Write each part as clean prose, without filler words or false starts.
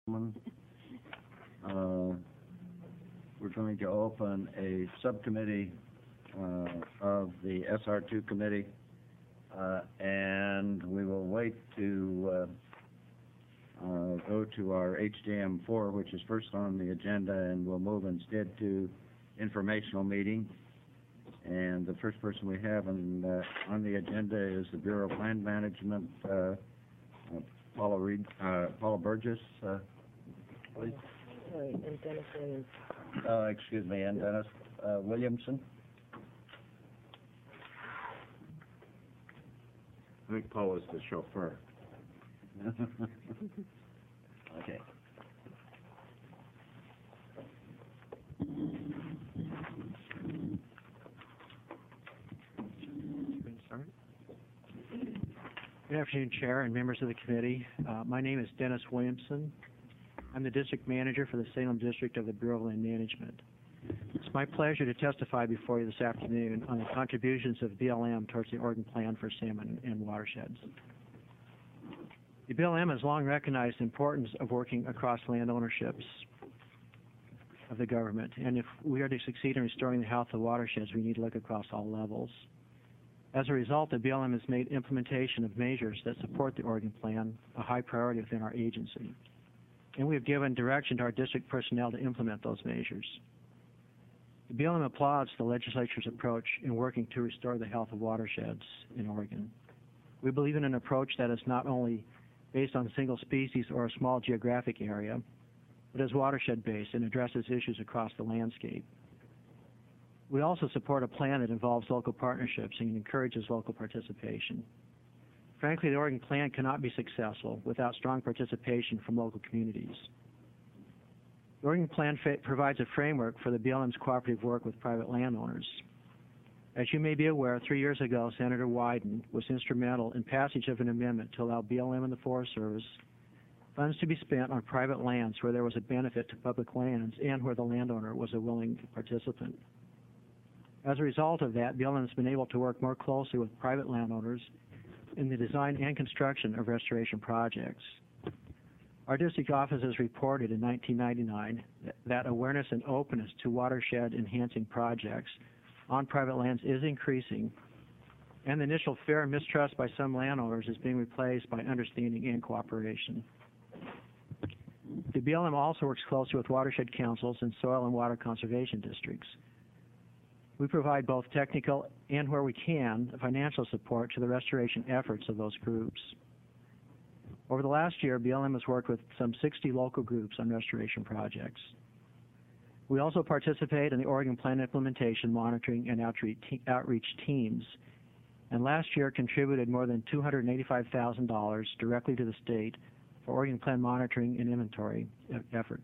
Uh, we're going to open a subcommittee of the SR2 committee, and we will wait to go to our HJM4, which is first on the agenda, and we'll move instead to informational meeting. And the first person we have on the agenda is the Bureau of Land Management, Paula Burgess, please. Sorry, and Dennis Williams. Excuse me, and Dennis Williamson. I think Paula's the chauffeur. Okay. Good afternoon, Chair and members of the committee. My name is Dennis Williamson. I'm the District Manager for the Salem District of the Bureau of Land Management. It's my pleasure to testify before you this afternoon on the contributions of BLM towards the Oregon Plan for Salmon and Watersheds. The BLM has long recognized the importance of working across land ownerships of the government, and if we are to succeed in restoring the health of watersheds, we need to look across all levels. As a result, the BLM has made implementation of measures that support the Oregon Plan a high priority within our agency, and we have given direction to our district personnel to implement those measures. The BLM applauds the legislature's approach in working to restore the health of watersheds in Oregon. We believe in an approach that is not only based on a single species or a small geographic area, but is watershed-based and addresses issues across the landscape. We also support a plan that involves local partnerships and encourages local participation. Frankly, the Oregon Plan cannot be successful without strong participation from local communities. The Oregon Plan provides a framework for the BLM's cooperative work with private landowners. As you may be aware, 3 years ago, Senator Wyden was instrumental in passage of an amendment to allow BLM and the Forest Service funds to be spent on private lands where there was a benefit to public lands and where the landowner was a willing participant. As a result of that, BLM has been able to work more closely with private landowners in the design and construction of restoration projects. Our district office has reported in 1999 that awareness and openness to watershed-enhancing projects on private lands is increasing, and the initial fear and mistrust by some landowners is being replaced by understanding and cooperation. The BLM also works closely with watershed councils and soil and water conservation districts. We provide both technical and, where we can, financial support to the restoration efforts of those groups. Over the last year, BLM has worked with some 60 local groups on restoration projects. We also participate in the Oregon Plan implementation, monitoring, and outreach teams, and last year contributed more than $285,000 directly to the state for Oregon Plan monitoring and inventory efforts.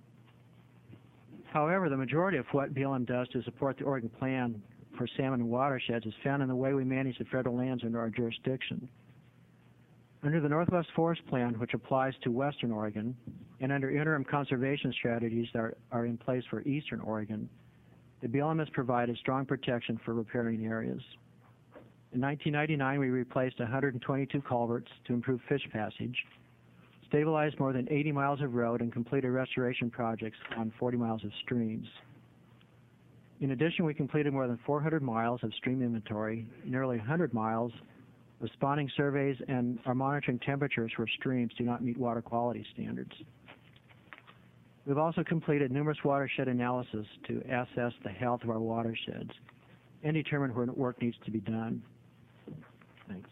However, the majority of what BLM does to support the Oregon Plan for salmon and watersheds is found in the way we manage the federal lands under our jurisdiction. Under the Northwest Forest Plan, which applies to Western Oregon, and under interim conservation strategies that are in place for Eastern Oregon, the BLM has provided strong protection for riparian areas. In 1999, we replaced 122 culverts to improve fish passage, stabilized more than 80 miles of road, and completed restoration projects on 40 miles of streams. In addition, we completed more than 400 miles of stream inventory, nearly 100 miles of spawning surveys, and are monitoring temperatures where streams do not meet water quality standards. We've also completed numerous watershed analysis to assess the health of our watersheds and determine where work needs to be done. Thanks.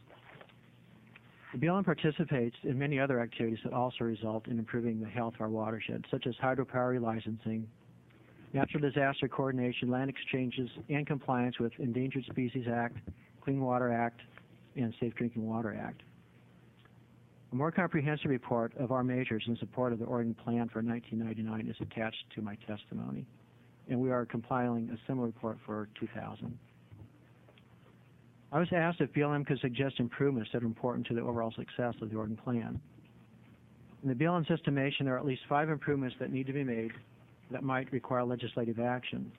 The BLM participates in many other activities that also result in improving the health of our watersheds, such as hydropower relicensing, natural disaster coordination, land exchanges, and compliance with Endangered Species Act, Clean Water Act, and Safe Drinking Water Act. A more comprehensive report of our measures in support of the Oregon Plan for 1999 is attached to my testimony, and we are compiling a similar report for 2000. I was asked if BLM could suggest improvements that are important to the overall success of the Oregon Plan. In the BLM's estimation, there are at least 5 improvements that need to be made that might require legislative action.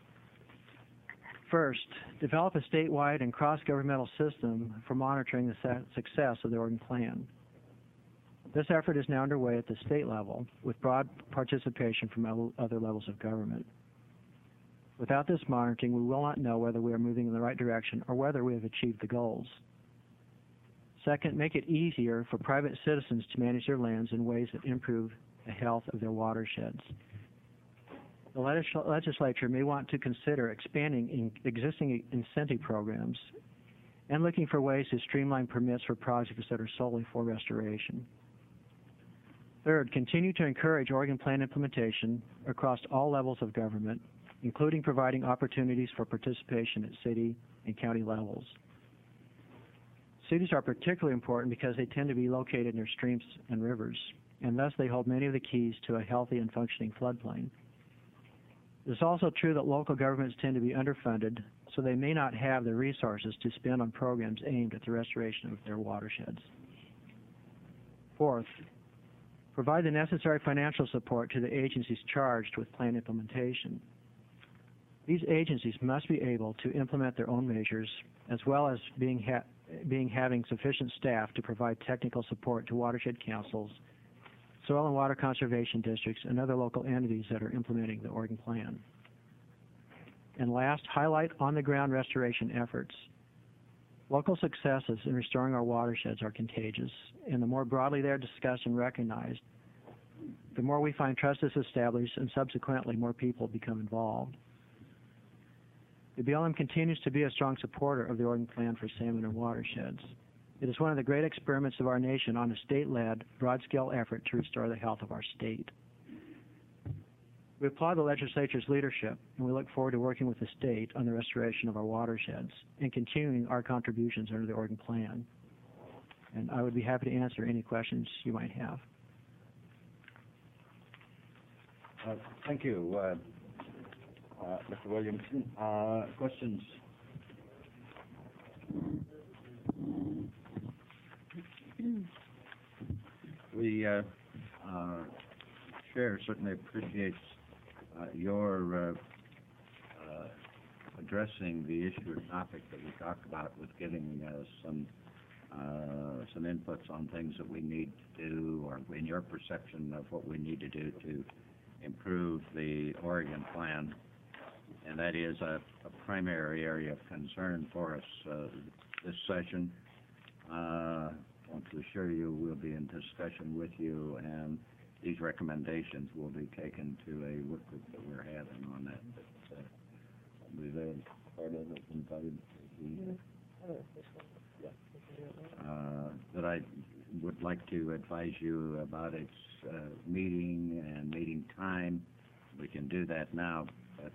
First, develop a statewide and cross-governmental system for monitoring the success of the Oregon Plan. This effort is now underway at the state level with broad participation from other levels of government. Without this monitoring, we will not know whether we are moving in the right direction or whether we have achieved the goals. Second, make it easier for private citizens to manage their lands in ways that improve the health of their watersheds. The legislature may want to consider expanding existing incentive programs and looking for ways to streamline permits for projects that are solely for restoration. Third, continue to encourage Oregon Plan implementation across all levels of government, including providing opportunities for participation at city and county levels. Cities are particularly important because they tend to be located near streams and rivers, and thus they hold many of the keys to a healthy and functioning floodplain. It is also true that local governments tend to be underfunded, so they may not have the resources to spend on programs aimed at the restoration of their watersheds. Fourth, provide the necessary financial support to the agencies charged with plan implementation. These agencies must be able to implement their own measures, as well as having sufficient staff to provide technical support to watershed councils, soil and water conservation districts, and other local entities that are implementing the Oregon Plan. And last, highlight on-the-ground restoration efforts. Local successes in restoring our watersheds are contagious, and the more broadly they are discussed and recognized, the more we find trust is established, and subsequently more people become involved. The BLM continues to be a strong supporter of the Oregon Plan for salmon and watersheds. It is one of the great experiments of our nation on a state-led, broad-scale effort to restore the health of our state. We applaud the legislature's leadership, and we look forward to working with the state on the restoration of our watersheds and continuing our contributions under the Oregon Plan. And I would be happy to answer any questions you might have. Thank you, Mr. Williamson. Questions? We Chair certainly appreciates your addressing the issue or topic that we talked about with giving some inputs on things that we need to do, or in your perception of what we need to do to improve the Oregon Plan. And that is a primary area of concern for us this session. I want to assure you we'll be in discussion with you, and these recommendations will be taken to a work group that we're having on that. But be there part of it invited. That I would like to advise you about its meeting and meeting time. We can do that now, but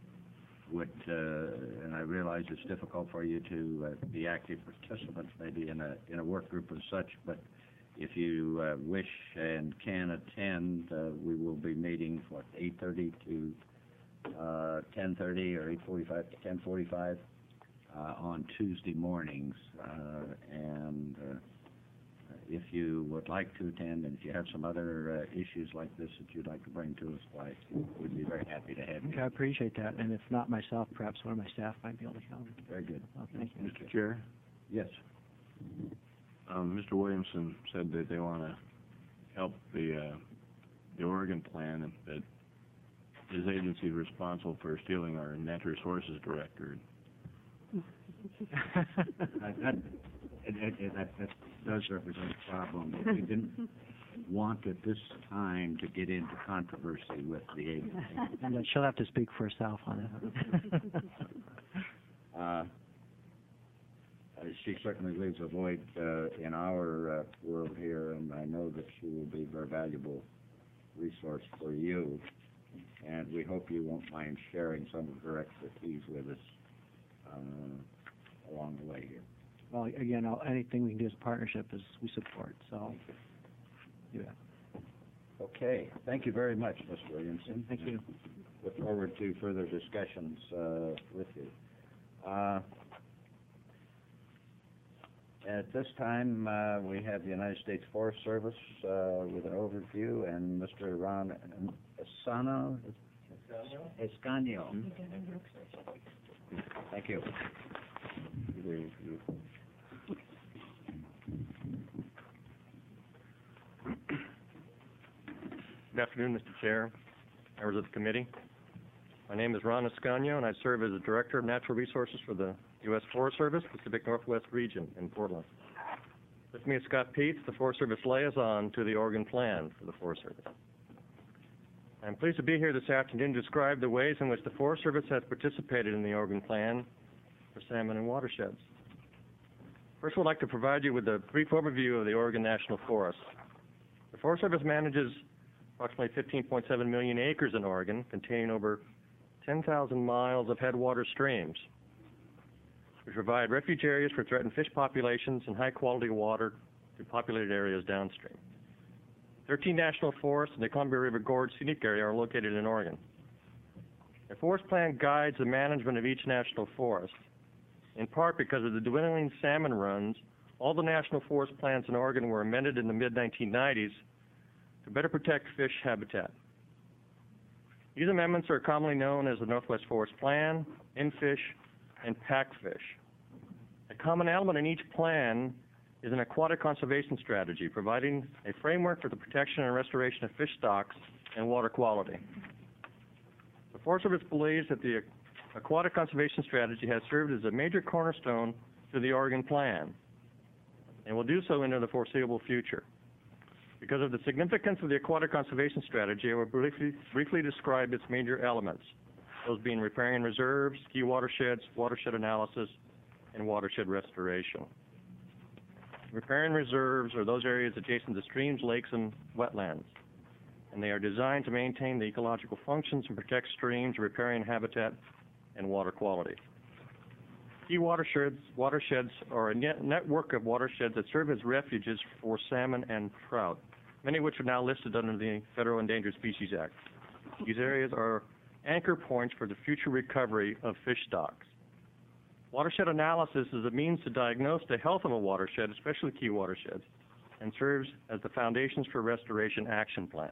and I realize it's difficult for you to be active participants maybe in a work group as such, but if you wish and can attend, we will be meeting from 8:30 to 10:30 or 8:45 to 10:45 on Tuesday mornings, and if you would like to attend, and if you have some other issues like this that you'd like to bring to us, why, we'd be very happy to have you. Okay, I appreciate that, and if not myself, perhaps one of my staff might be able to come. Very good. Well, thank you. Mr. Chair, Yes. Mr. Williamson said that they want to help the Oregon Plan, and that his agency is responsible for stealing our natural resources director. That does represent a problem. We didn't want at this time to get into controversy with the agency. And she'll have to speak for herself on that. She certainly leaves a void in our world here, and I know that she will be a very valuable resource for you. And we hope you won't mind sharing some of her expertise with us along the way here. Well, again, anything we can do as a partnership is we support, so. Yeah. Okay. Thank you very much, Mr. Williamson. Thank you. Look forward to further discussions with you. At this time, we have the United States Forest Service with an overview, and Mr. Ron Escano. Thank you. Good afternoon, Mr. Chair, members of the committee. My name is Ron Escanio, and I serve as the Director of Natural Resources for the U.S. Forest Service, Pacific Northwest Region in Portland. With me is Scott Peets, the Forest Service liaison to the Oregon Plan for the Forest Service. I'm pleased to be here this afternoon to describe the ways in which the Forest Service has participated in the Oregon Plan for salmon and watersheds. First, we'd like to provide you with a brief overview of the Oregon National Forest. The Forest Service manages approximately 15.7 million acres in Oregon, containing over 10,000 miles of headwater streams. We provide refuge areas for threatened fish populations and high-quality water to populated areas downstream. 13 national forests and the Columbia River Gorge Scenic Area are located in Oregon. The forest plan guides the management of each national forest. In part because of the dwindling salmon runs, all the national forest plans in Oregon were amended in the mid-1990s to better protect fish habitat. These amendments are commonly known as the Northwest Forest Plan, InFish, and PACFish. A common element in each plan is an aquatic conservation strategy, providing a framework for the protection and restoration of fish stocks and water quality. The Forest Service believes that the aquatic conservation strategy has served as a major cornerstone to the Oregon Plan and will do so into the foreseeable future. Because of the significance of the aquatic conservation strategy, I will briefly describe its major elements, those being riparian reserves, key watersheds, watershed analysis, and watershed restoration. Riparian reserves are those areas adjacent to streams, lakes, and wetlands, and they are designed to maintain the ecological functions and protect streams, riparian habitat, and water quality. Key watersheds are a network of watersheds that serve as refuges for salmon and trout, many of which are now listed under the Federal Endangered Species Act. These areas are anchor points for the future recovery of fish stocks. Watershed analysis is a means to diagnose the health of a watershed, especially key watersheds, and serves as the foundations for restoration action plans.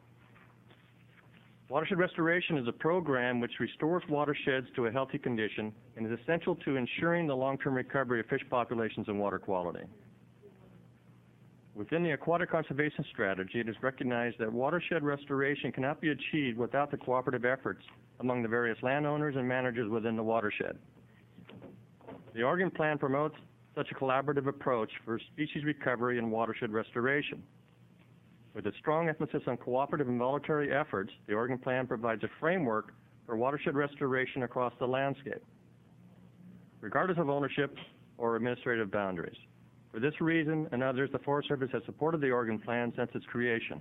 Watershed restoration is a program which restores watersheds to a healthy condition and is essential to ensuring the long-term recovery of fish populations and water quality. Within the aquatic conservation strategy, it is recognized that watershed restoration cannot be achieved without the cooperative efforts among the various landowners and managers within the watershed. The Oregon Plan promotes such a collaborative approach for species recovery and watershed restoration. With a strong emphasis on cooperative and voluntary efforts, the Oregon Plan provides a framework for watershed restoration across the landscape, regardless of ownership or administrative boundaries. For this reason and others, the Forest Service has supported the Oregon Plan since its creation.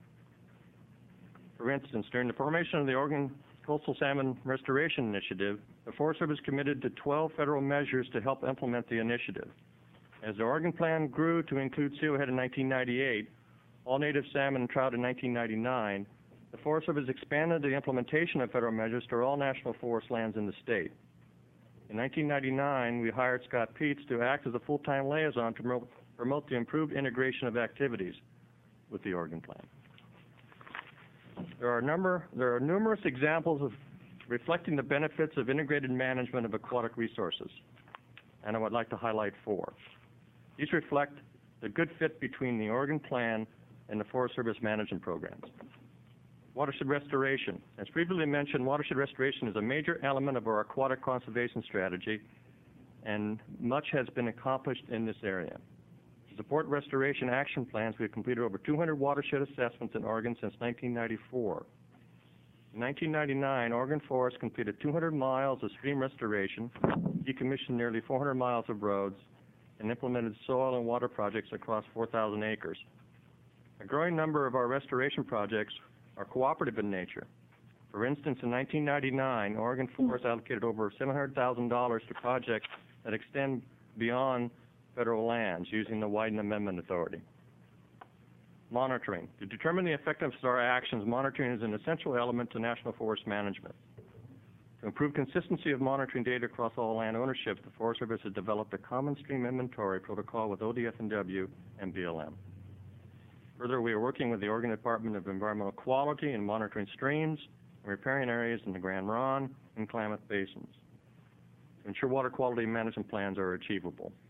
For instance, during the formation of the Oregon Coastal Salmon Restoration Initiative, the Forest Service committed to 12 federal measures to help implement the initiative. As the Oregon Plan grew to include steelhead in 1998, all native salmon and trout in 1999, the Forest Service expanded the implementation of federal measures to all national forest lands in the state. In 1999, we hired Scott Peets to act as a full-time liaison to promote the improved integration of activities with the Oregon Plan. There are numerous examples of reflecting the benefits of integrated management of aquatic resources, and I would like to highlight 4. These reflect the good fit between the Oregon Plan and the Forest Service management programs. Watershed restoration. As previously mentioned, watershed restoration is a major element of our aquatic conservation strategy, and much has been accomplished in this area. To support restoration action plans, we have completed over 200 watershed assessments in Oregon since 1994. In 1999, Oregon Forest completed 200 miles of stream restoration, decommissioned nearly 400 miles of roads, and implemented soil and water projects across 4,000 acres. A growing number of our restoration projects are cooperative in nature. For instance, in 1999, Oregon Forest allocated over $700,000 to projects that extend beyond federal lands using the Wyden Amendment Authority. Monitoring. To determine the effectiveness of our actions, monitoring is an essential element to national forest management. To improve consistency of monitoring data across all land ownership, the Forest Service has developed a common stream inventory protocol with ODF&W and BLM. Further, we are working with the Oregon Department of Environmental Quality in monitoring streams and riparian areas in the Grand Ronde and Klamath basins to ensure water quality management plans are achievable.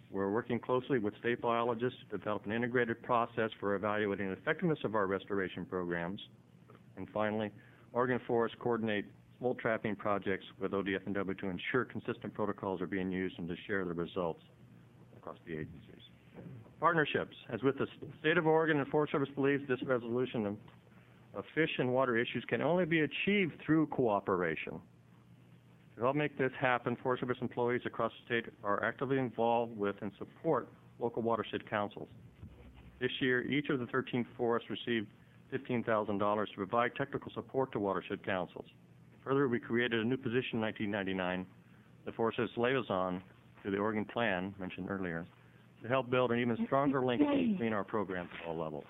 we're working closely with state biologists to develop an integrated process for evaluating the effectiveness of our restoration programs. And finally, Oregon Forests coordinate smolt trapping projects with ODF&W to ensure consistent protocols are being used and to share the results across the agencies. Partnerships. As with the state of Oregon, and Forest Service believes this resolution of fish and water issues can only be achieved through cooperation. To help make this happen, Forest Service employees across the state are actively involved with and support local watershed councils. This year, each of the 13 forests received $15,000 to provide technical support to watershed councils. Further, we created a new position in 1999, the Forest Service liaison to the Oregon Plan, mentioned earlier, to help build an even stronger link between our programs at all levels.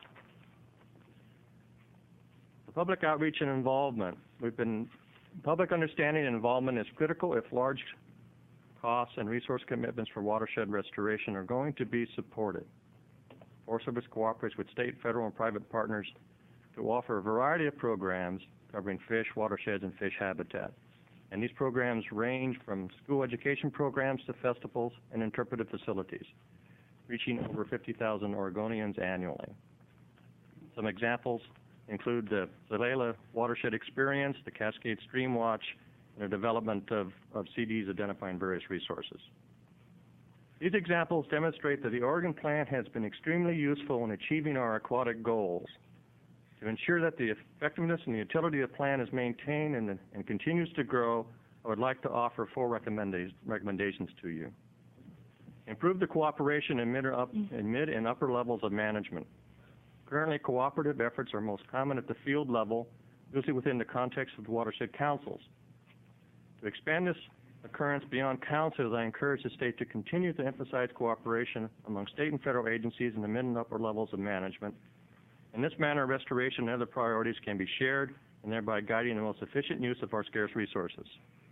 The public outreach and involvement. Public understanding and involvement is critical if large costs and resource commitments for watershed restoration are going to be supported. Forest Service cooperates with state, federal, and private partners to offer a variety of programs covering fish, watersheds, and fish habitat. And these programs range from school education programs to festivals and interpretive facilities, reaching over 50,000 Oregonians annually. Some examples include the Zalela Watershed Experience, the Cascade Stream Watch, and the development of CDs identifying various resources. These examples demonstrate that the Oregon Plan has been extremely useful in achieving our aquatic goals. To ensure that the effectiveness and the utility of the plan is maintained and continues to grow, I would like to offer 4 recommendations to you. Improve the cooperation in mid and upper levels of management. Currently, cooperative efforts are most common at the field level, usually within the context of the watershed councils. To expand this occurrence beyond councils, I encourage the state to continue to emphasize cooperation among state and federal agencies in the mid and upper levels of management. In this manner, restoration and other priorities can be shared and thereby guiding the most efficient use of our scarce resources.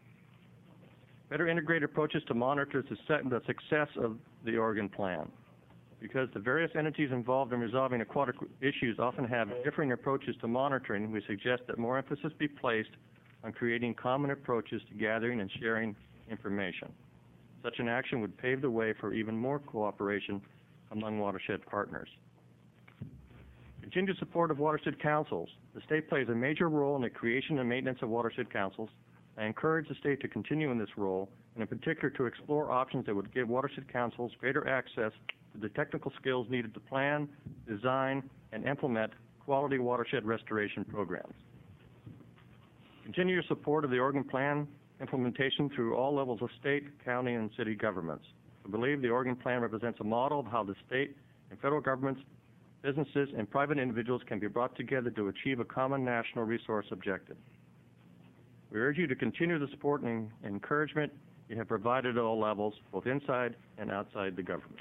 Better integrated approaches to monitor the success of the Oregon Plan. Because the various entities involved in resolving aquatic issues often have differing approaches to monitoring, we suggest that more emphasis be placed on creating common approaches to gathering and sharing information. Such an action would pave the way for even more cooperation among watershed partners. Continued support of watershed councils. The state plays a major role in the creation and maintenance of watershed councils. I encourage the state to continue in this role, and in particular to explore options that would give watershed councils greater access to the technical skills needed to plan, design, and implement quality watershed restoration programs. Continue your support of the Oregon Plan implementation through all levels of state, county, and city governments. I believe the Oregon Plan represents a model of how the state and federal governments, businesses, and private individuals can be brought together to achieve a common national resource objective. We urge you to continue the support and encouragement you have provided at all levels, both inside and outside the government.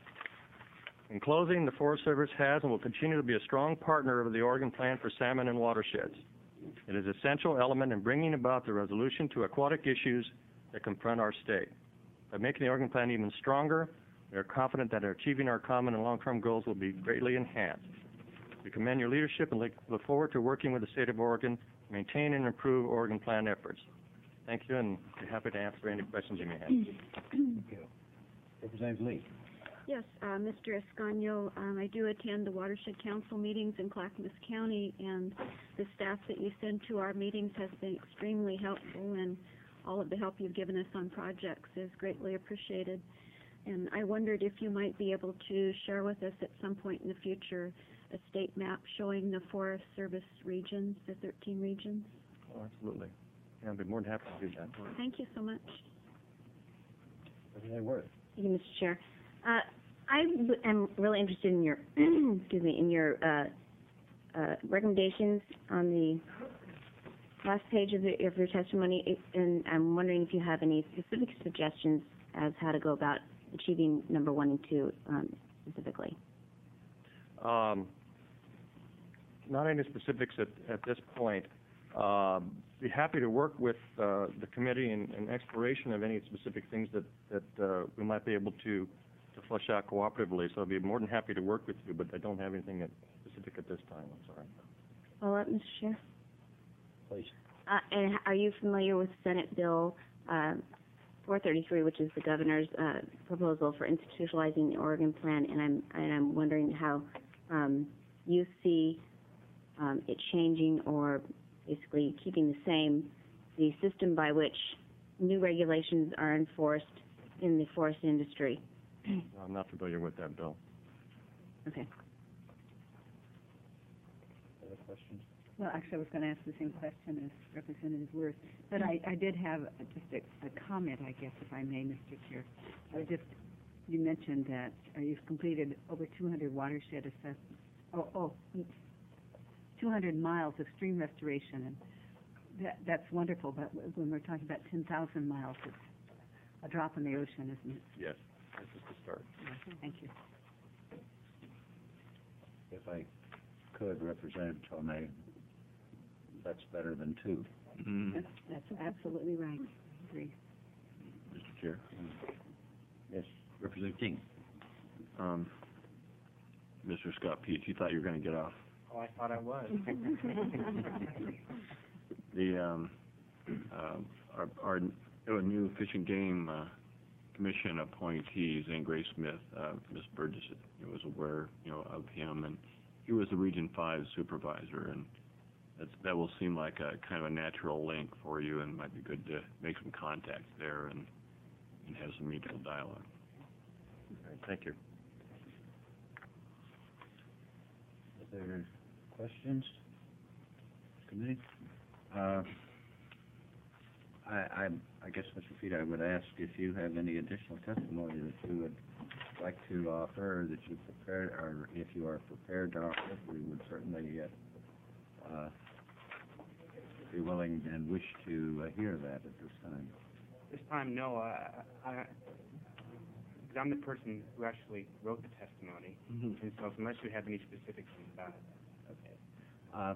In closing, the Forest Service has and will continue to be a strong partner of the Oregon Plan for salmon and watersheds. It is an essential element in bringing about the resolution to aquatic issues that confront our state. By making the Oregon Plan even stronger, we are confident that achieving our common and long-term goals will be greatly enhanced. We commend your leadership and look forward to working with the state of Oregon to maintain and improve Oregon Plan efforts. Thank you, and I'd be happy to answer any questions you may have. Thank you. Representative Lee. Yes, Mr. Escanio, I do attend the Watershed Council meetings in Clackamas County, and the staff that you send to our meetings has been extremely helpful, and all of the help you've given us on projects is greatly appreciated. And I wondered if you might be able to share with us at some point in the future a state map showing the Forest Service regions, the 13 regions. Oh, absolutely. Yeah, I'd be more than happy to do that. Thank you so much. Representative Worth. Thank you, Mr. Chair. I am really interested in your, excuse me, in your recommendations on the last page of your testimony, and I'm wondering if you have any specific suggestions as how to go about achieving number 1 and 2 specifically. Not any specifics at this point. Be happy to work with the committee in exploration of any specific things that we might be able to flesh out cooperatively. So I'd be more than happy to work with you, but I don't have anything specific at this time. I'm sorry. Follow up, Mr. Chair. Please. And are you familiar with Senate Bill 433, which is the governor's proposal for institutionalizing the Oregon plan, and I'm wondering how you see it changing or basically keeping the same the system by which new regulations are enforced in the forest industry. I'm not familiar with that bill. Okay. Other questions? Well, actually, I was going to ask the same question as Representative Wirth, but I did have just a comment, I guess, if I may, Mr. Chair. You mentioned that you've completed over 200 watershed assessments, 200 miles of stream restoration, and that's wonderful, but when we're talking about 10,000 miles, it's a drop in the ocean, isn't it? Yes, this is the start. Thank you. If I could, Representative Tomei, that's better than two. That's absolutely right. I agree. Mr. Chair. Yes, Representative King. Mr. Scott Peach, you thought you were going to get off. Oh, I thought I was. Our new Fish and Game Commission appointee, Zane Gray Smith, Ms. Burgess was aware, of him, and he was the Region 5 supervisor, and that will seem like a kind of a natural link for you, and might be good to make some contacts there and have some mutual dialogue. Okay, thank you. Other questions? Committee? I guess, Mr. Feet, I would ask if you have any additional testimony that you would like to offer, that you prepared, or if you are prepared to offer, we would certainly be willing and wish to hear that at this time. This time, no. Because I'm the person who actually wrote the testimony, and so unless you have any specifics about it. Okay.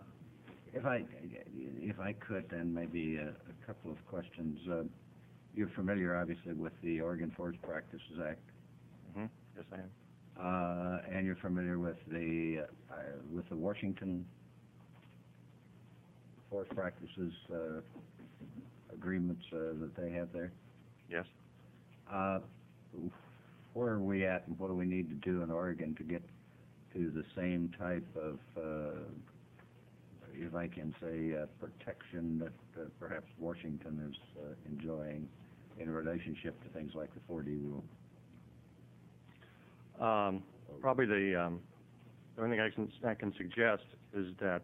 If I could, then maybe a couple of questions. You're familiar, obviously, with the Oregon Forest Practices Act. Yes, I am. And you're familiar with the Washington Forest Practices agreements that they have there? Yes. Where are we at, and what do we need to do in Oregon to get to the same type of, if I can say, protection that perhaps Washington is enjoying in relationship to things like the 4D rule? Probably the only thing I can suggest is that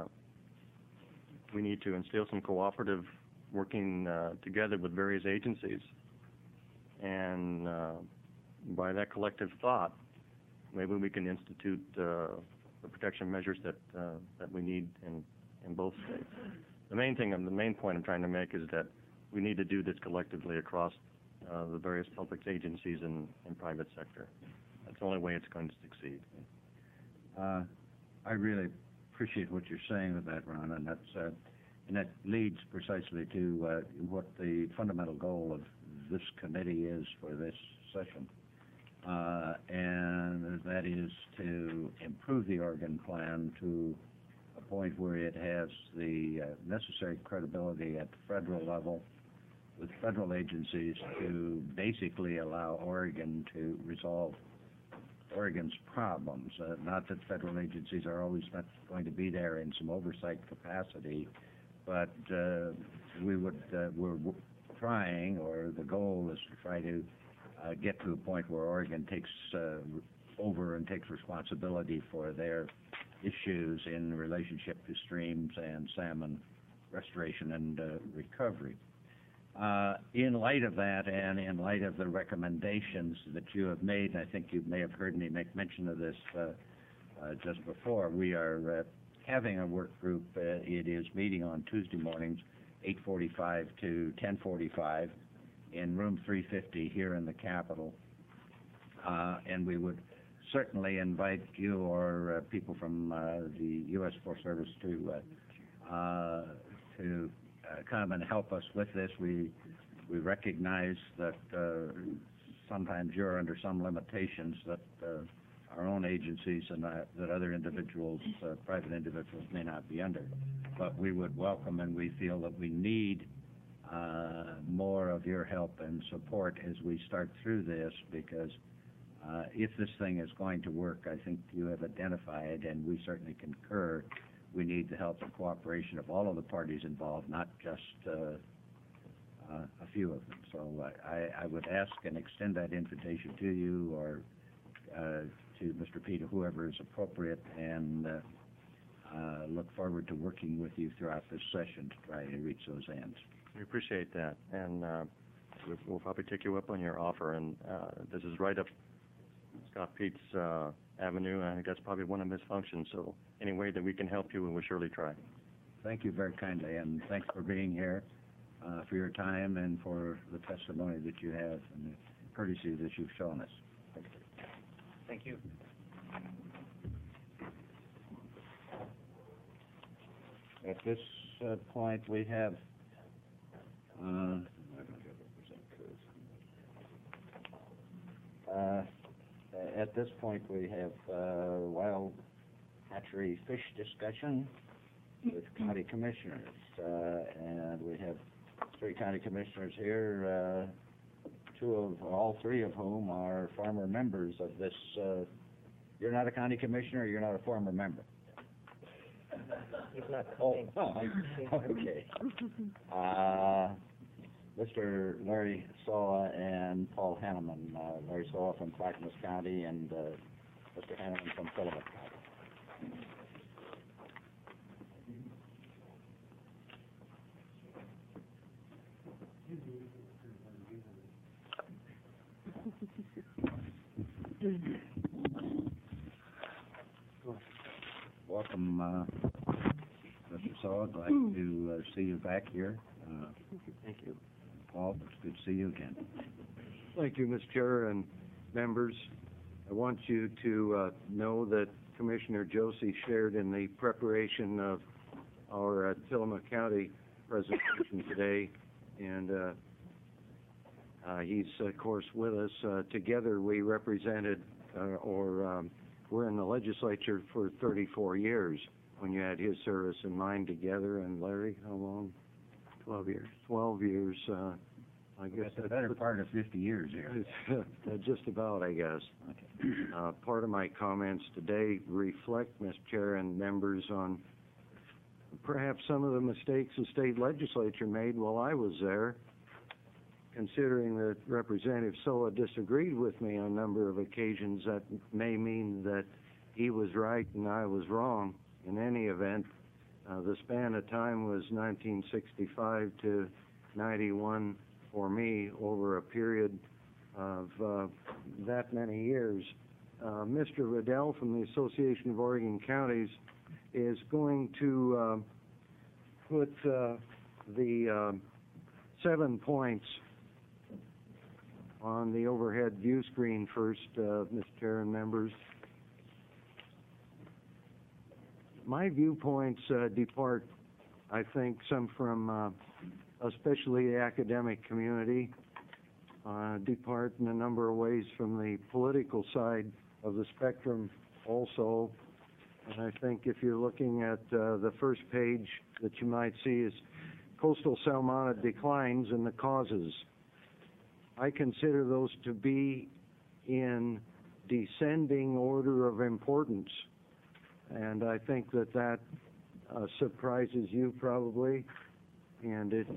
we need to instill some cooperative working together with various agencies, and by that collective thought, maybe we can institute the protection measures that we need in both states. The main point I'm trying to make is that we need to do this collectively across the various public agencies and private sector. That's the only way it's going to succeed. I really appreciate what you're saying with that, Ron, and that leads precisely to what the fundamental goal of this committee is for this session, and that is to improve the Oregon plan to a point where it has the necessary credibility at the federal level with federal agencies to basically allow Oregon to resolve Oregon's problems. Not that federal agencies are always not going to be there in some oversight capacity, but we're trying, or the goal is to try to get to a point where Oregon takes over and takes responsibility for their issues in relationship to streams and salmon restoration and recovery. In light of that, and in light of the recommendations that you have made, and I think you may have heard me make mention of this just before, we are having a work group. It is meeting on Tuesday mornings, 8:45 to 10:45, in room 350 here in the Capitol. And we would certainly invite you or people from the U.S. Forest Service to come and help us with this. We recognize that sometimes you're under some limitations that our own agencies and that other individuals, private individuals, may not be under. But we would welcome, and we feel that we need more of your help and support as we start through this, because if this thing is going to work, I think you have identified, and we certainly concur, we need the help and cooperation of all of the parties involved, not just a few of them. So I would ask and extend that invitation to you, or to Mr. Peter, whoever is appropriate, and look forward to working with you throughout this session to try to reach those ends. We appreciate that, and we'll probably take you up on your offer, and this is right up Scott Pete's avenue, and I think that's probably one of his functions, so any way that we can help you, we will surely try. Thank you very kindly, and thanks for being here, for your time, and for the testimony that you have, and the courtesy that you've shown us. Thank you. At this point, we have wild hatchery fish discussion with county commissioners, and we have 3 county commissioners here, all three of whom are former members of this. You're not a county commissioner, you're not a former member. He's not Oh, coming. okay. Mr. Larry Sawa and Paul Hanneman. Larry Sawa from Clackamas County, and Mr. Hanneman from Philemon County. Welcome, Mr. Sawa. Glad to see you back here. Thank you. Paul, it's good to see you again. Thank you, Mr. Chair and members. I want you to know that Commissioner Josie shared in the preparation of our Tillamook County presentation today, and he's, of course, with us. Together, we represented, we're in the legislature for 34 years when you had his service and mine together. And Larry, how long? 12 years. 12 years. I guess that's the better part of 50 years here. Just about, I guess. Okay. Part of my comments today reflect, Mr. Chair and members, on perhaps some of the mistakes the state legislature made while I was there, considering that Representative Sola disagreed with me on a number of occasions. That may mean that he was right and I was wrong. In any event, the span of time was 1965 to 91 for me, over a period of that many years. Mr. Riddell from the Association of Oregon Counties is going to put the 7 points on the overhead view screen first, Mr. Chair and members. My viewpoints depart, I think, some from especially the academic community, depart in a number of ways from the political side of the spectrum also. And I think if you're looking at the first page, that you might see is coastal salmonid declines and the causes. I consider those to be in descending order of importance, and I think that surprises you probably, and it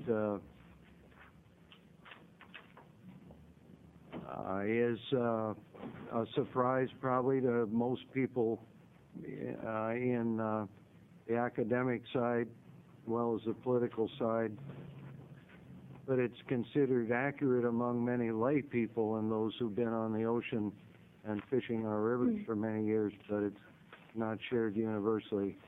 is a surprise probably to most people in the academic side as well as the political side. But it's considered accurate among many lay people and those who've been on the ocean and fishing our rivers for many years, but it's not shared universally.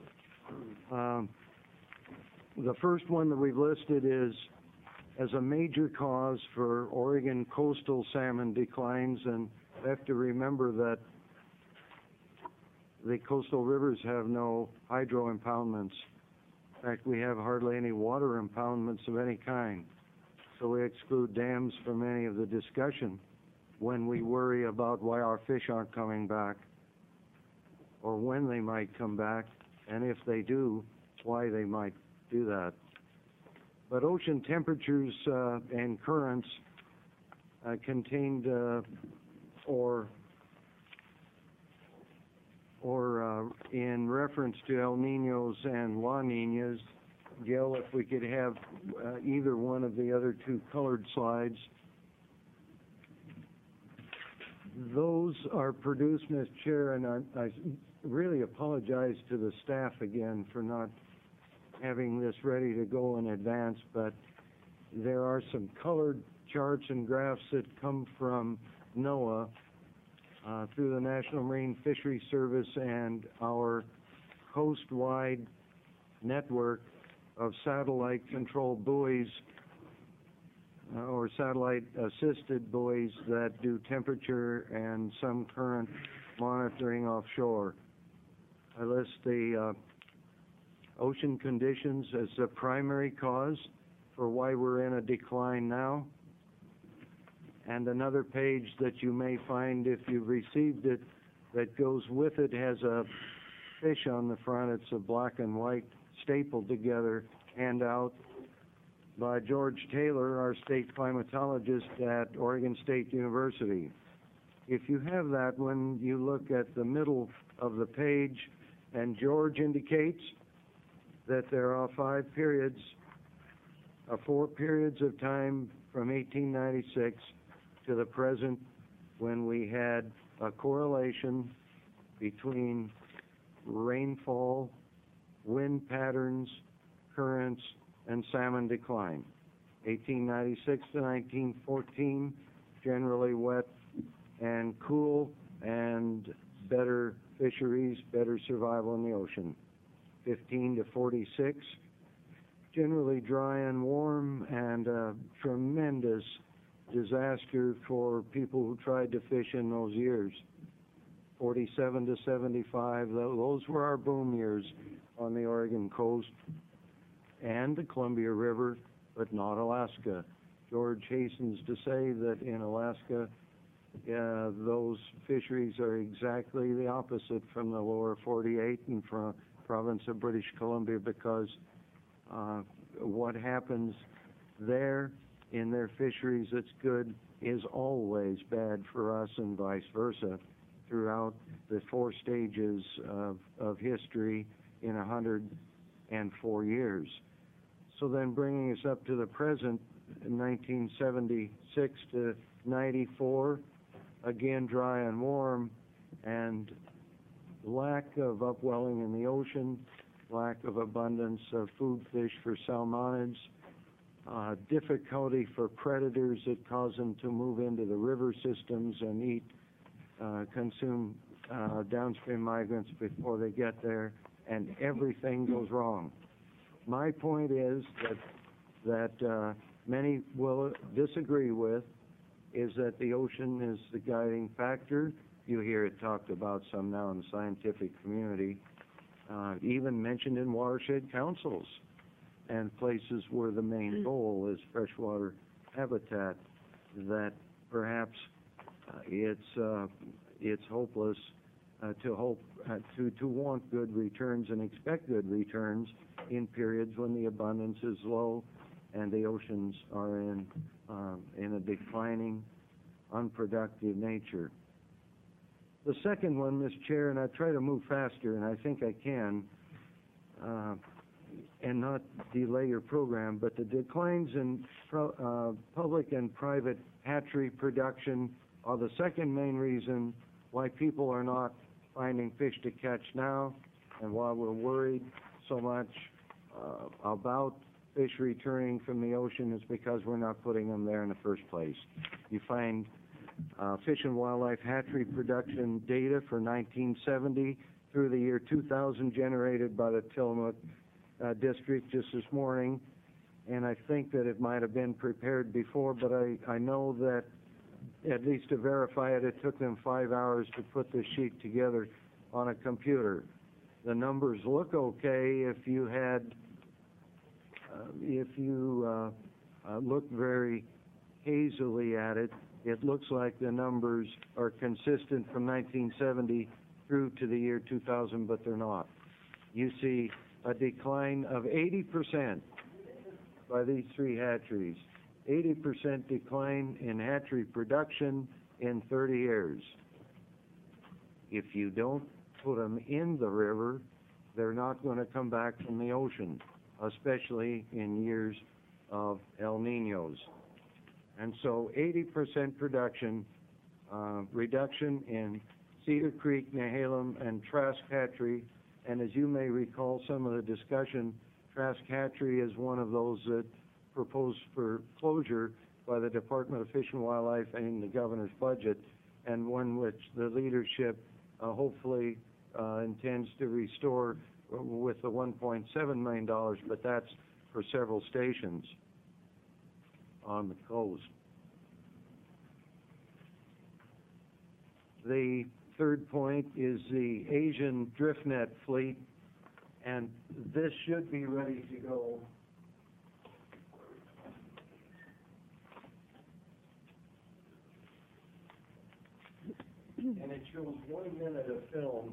The first one that we've listed is as a major cause for Oregon coastal salmon declines, and we have to remember that the coastal rivers have no hydro impoundments. In fact, we have hardly any water impoundments of any kind. So we exclude dams from any of the discussion when we worry about why our fish aren't coming back, or when they might come back, and if they do, why they might do that. But ocean temperatures and currents contained or in reference to El Niños and La Niñas. Gil, if we could have either one of the other two colored slides. Those are produced, Ms. Chair, and I really apologize to the staff again for not having this ready to go in advance, but there are some colored charts and graphs that come from NOAA through the National Marine Fisheries Service and our coast-wide network of satellite-controlled buoys or satellite-assisted buoys that do temperature and some current monitoring offshore. I list the ocean conditions as the primary cause for why we're in a decline now. And another page that you may find if you've received it that goes with it has a fish on the front. It's a black and white stapled together handout by George Taylor, our state climatologist at Oregon State University. If you have that, when you look at the middle of the page, and George indicates that there are 4 periods of time from 1896 to the present when we had a correlation between rainfall, wind patterns, currents, and salmon decline. 1896 to 1914, generally wet and cool and better fisheries, better survival in the ocean. 15 to 46, generally dry and warm and a tremendous disaster for people who tried to fish in those years. 47 to 75, those were our boom years on the Oregon coast and the Columbia River, but not Alaska. George hastens to say that in Alaska, those fisheries are exactly the opposite from the lower 48 and from province of British Columbia, because what happens there in their fisheries that's good is always bad for us, and vice versa throughout the 4 stages of history in 104 years. So then bringing us up to the present, in 1976 to 94, again dry and warm, and lack of upwelling in the ocean, lack of abundance of food fish for salmonids, difficulty for predators that cause them to move into the river systems and consume downstream migrants before they get there, and everything goes wrong. My point is that many will disagree with is that the ocean is the guiding factor. You hear it talked about some now in the scientific community, even mentioned in watershed councils and places where the main goal is freshwater habitat, that perhaps it's hopeless to want good returns and expect good returns in periods when the abundance is low and the oceans are in a declining, unproductive nature. The second one, Ms. Chair, and I try to move faster, and I think I can, and not delay your program, but the declines in public and private hatchery production are the second main reason why people are not finding fish to catch now, and why we're worried so much about fish returning from the ocean is because we're not putting them there in the first place. You find Fish and Wildlife hatchery production data for 1970 through the year 2000 generated by the Tillamook District just this morning, and I think that it might have been prepared before, but I know that at least to verify it, it took them 5 hours to put this sheet together on a computer. The numbers look okay if you look very hazily at it. It looks like the numbers are consistent from 1970 through to the year 2000, but they're not. You see a decline of 80% by these three hatcheries. 80% decline in hatchery production in 30 years. If you don't put them in the river, they're not going to come back from the ocean, especially in years of El Niños. And so 80% production reduction in Cedar Creek, Nehalem, and Trask Hatchery. And as you may recall some of the discussion, Trask Hatchery is one of those that proposed for closure by the Department of Fish and Wildlife in the governor's budget, and one which the leadership hopefully intends to restore with the $1.7 million, but that's for several stations on the coast. The third point is the Asian drift net fleet, and this should be ready to go. And it shows 1 minute of film.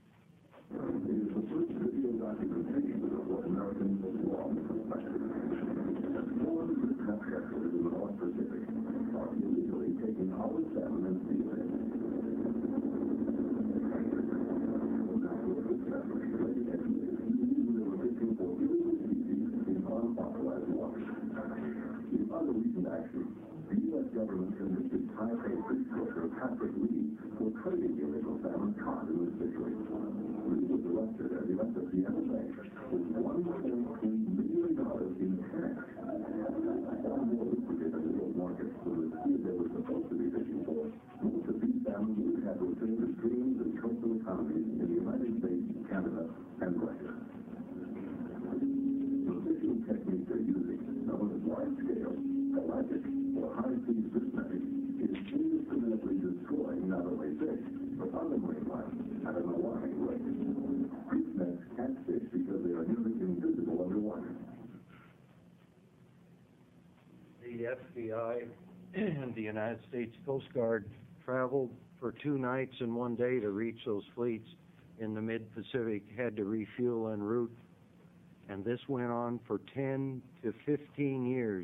Government convicted Taipei fish butcher Patrick Lee for trading illegal salmon caught in this fishery. Lee was arrested as he left the Seattle Bay with $1.3 million in cash. All motives were given to those markets for the food they were supposed to be fishing for. Most of these salmon would have returned to streams and coastal economies in the United States, Canada, and Russia. The fishing technique they're using, known as large-scale, pelagic, or high-speed fish netting, is indiscriminately destroying not only fish, but other marine life at an alarming rate. Creek nets catch fish because they are nearly invisible underwater. The FBI and the United States Coast Guard traveled for 2 nights and 1 day to reach those fleets in the mid-Pacific, had to refuel en route, and this went on for 10 to 15 years.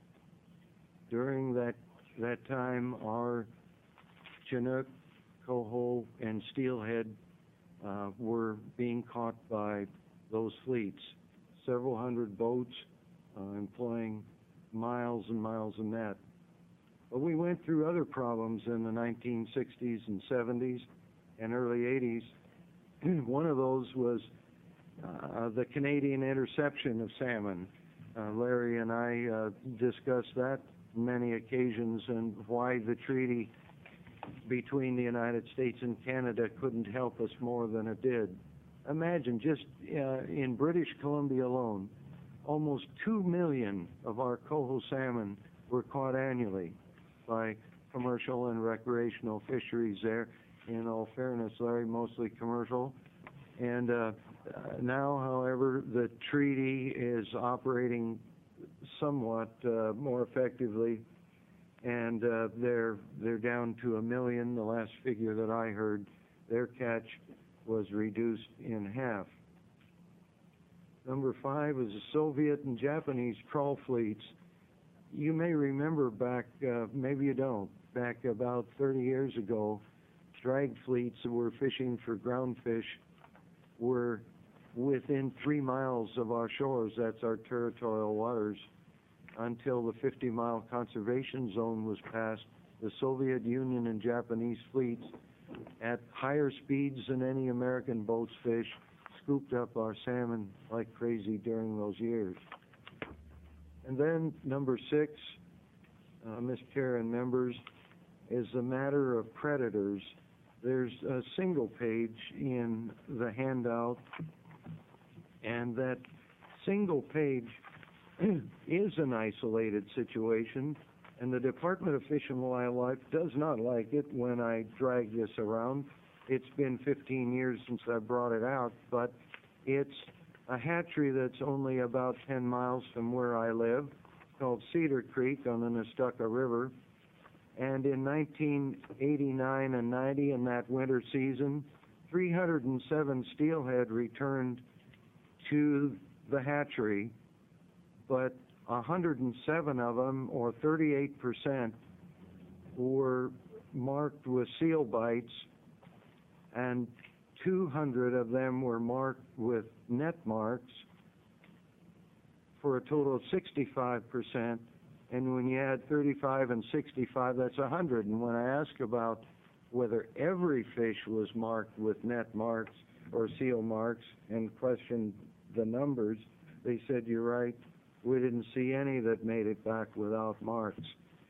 During that time, our Chinook, coho, and steelhead were being caught by those fleets. Several hundred boats employing miles and miles of net. But we went through other problems in the 1960s and 70s and early 80s. One of those was the Canadian interception of salmon. Larry and I discussed that many occasions and why the treaty between the United States and Canada couldn't help us more than it did. Imagine just in British Columbia alone, almost 2 million of our coho salmon were caught annually by commercial and recreational fisheries there. In all fairness, Larry, mostly commercial. And now, however, the treaty is operating somewhat more effectively, and they're down to 1 million. The last figure that I heard, their catch was reduced in half. Number 5 is the Soviet and Japanese trawl fleets. You may remember back, maybe you don't, back about 30 years ago, drag fleets that were fishing for groundfish were within 3 miles of our shores. That's our territorial waters. Until the 50-mile conservation zone was passed, the Soviet Union and Japanese fleets, at higher speeds than any American boats fish, scooped up our salmon like crazy during those years. And then number 6, Mr. Chair and members, is the matter of predators. There's a single page in the handout, and that single page is an isolated situation, and the Department of Fish and Wildlife does not like it when I drag this around. It's been 15 years since I brought it out, but it's a hatchery that's only about 10 miles from where I live, called Cedar Creek on the Nestucca River. And in 1989 and 90, in that winter season, 307 steelhead returned to the hatchery, but 107 of them, or 38%, were marked with seal bites, and 200 of them were marked with net marks, for a total of 65%. And when you add 35 and 65, that's 100. And when I ask about whether every fish was marked with net marks or seal marks and questioned the numbers, they said, "You're right, we didn't see any that made it back without marks."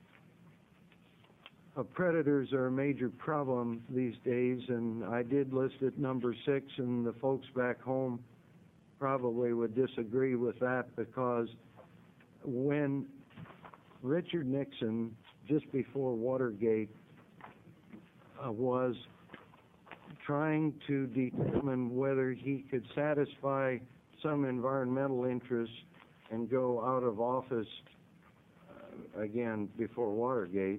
Predators are a major problem these days, and I did list it number 6, and the folks back home probably would disagree with that, because when Richard Nixon, just before Watergate, was trying to determine whether he could satisfy some environmental interests and go out of office, again, before Watergate,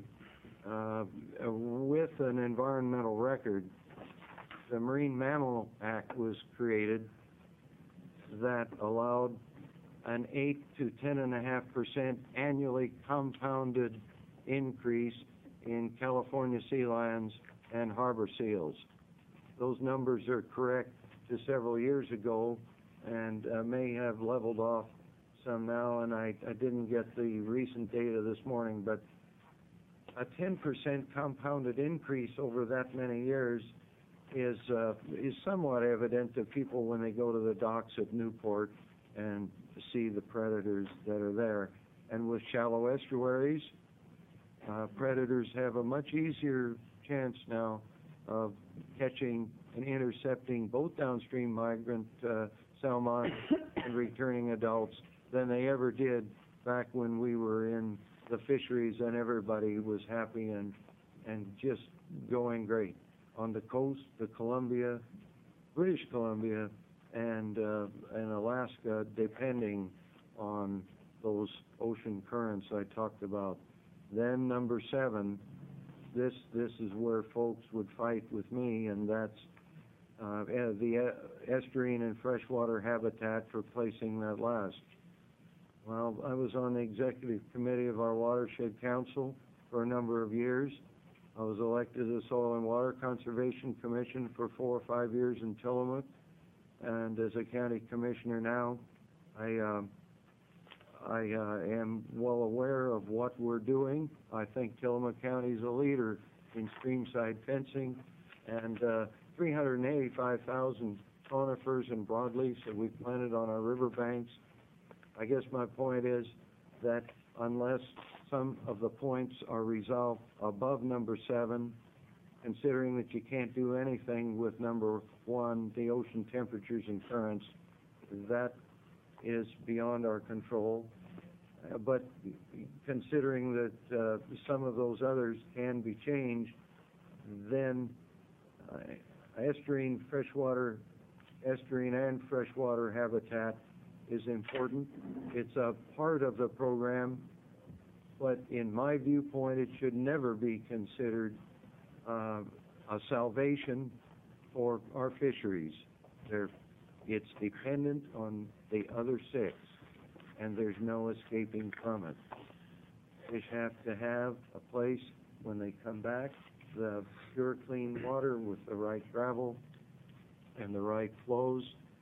with an environmental record, the Marine Mammal Act was created that allowed an 8 to 10.5% annually compounded increase in California sea lions and harbor seals. Those numbers are correct to several years ago, and may have leveled off some now, and I didn't get the recent data this morning, but a 10% compounded increase over that many years is somewhat evident to people when they go to the docks at Newport and see the predators that are there. And with shallow estuaries, predators have a much easier chance now of catching and intercepting both downstream migrant salmon and returning adults than they ever did back when we were in the fisheries and everybody was happy and just going great. On the coast, the Columbia, British Columbia, and Alaska, depending on those ocean currents I talked about. Then number 7, this is where folks would fight with me, and that's the estuarine and freshwater habitat for placing that last. Well, I was on the executive committee of our Watershed Council for a number of years. I was elected to the Soil and Water Conservation Commission for 4 or 5 years in Tillamook, and as a county commissioner now, I am well aware of what we're doing. I think Tillamook County is a leader in streamside fencing, and 385,000 conifers and broadleafs that we've planted on our riverbanks. I guess my point is that unless some of the points are resolved above number 7, considering that you can't do anything with number 1, the ocean temperatures and currents, that is beyond our control. But considering that some of those others can be changed, then estuarine and freshwater habitat is important. It's a part of the program, but in my viewpoint, it should never be considered a salvation for our fisheries. It's dependent on the other 6, and there's no escaping from it. Fish have to have a place when they come back, the pure, clean water with the right gravel and the right flows.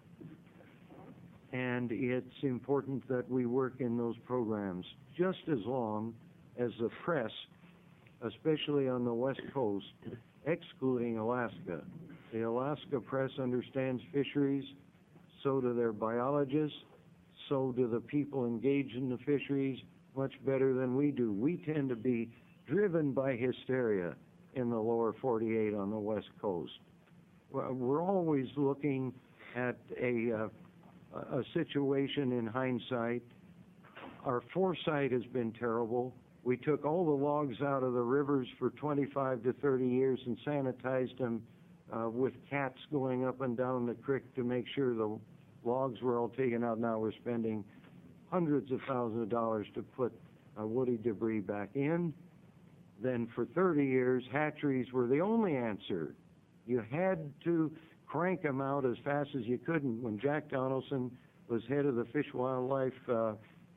And it's important that we work in those programs just as long as the press, especially on the West Coast, excluding Alaska. The Alaska press understands fisheries, so do their biologists, so do the people engaged in the fisheries much better than we do. We tend to be driven by hysteria in the lower 48 on the West Coast. We're always looking at a situation in hindsight. Our foresight has been terrible. We took all the logs out of the rivers for 25 to 30 years and sanitized them with cats going up and down the creek to make sure the logs were all taken out. Now we're spending hundreds of thousands of dollars to put woody debris back in. Then for 30 years, hatcheries were the only answer. You had to crank them out as fast as you could. And when Jack Donaldson was head of the Fish Wildlife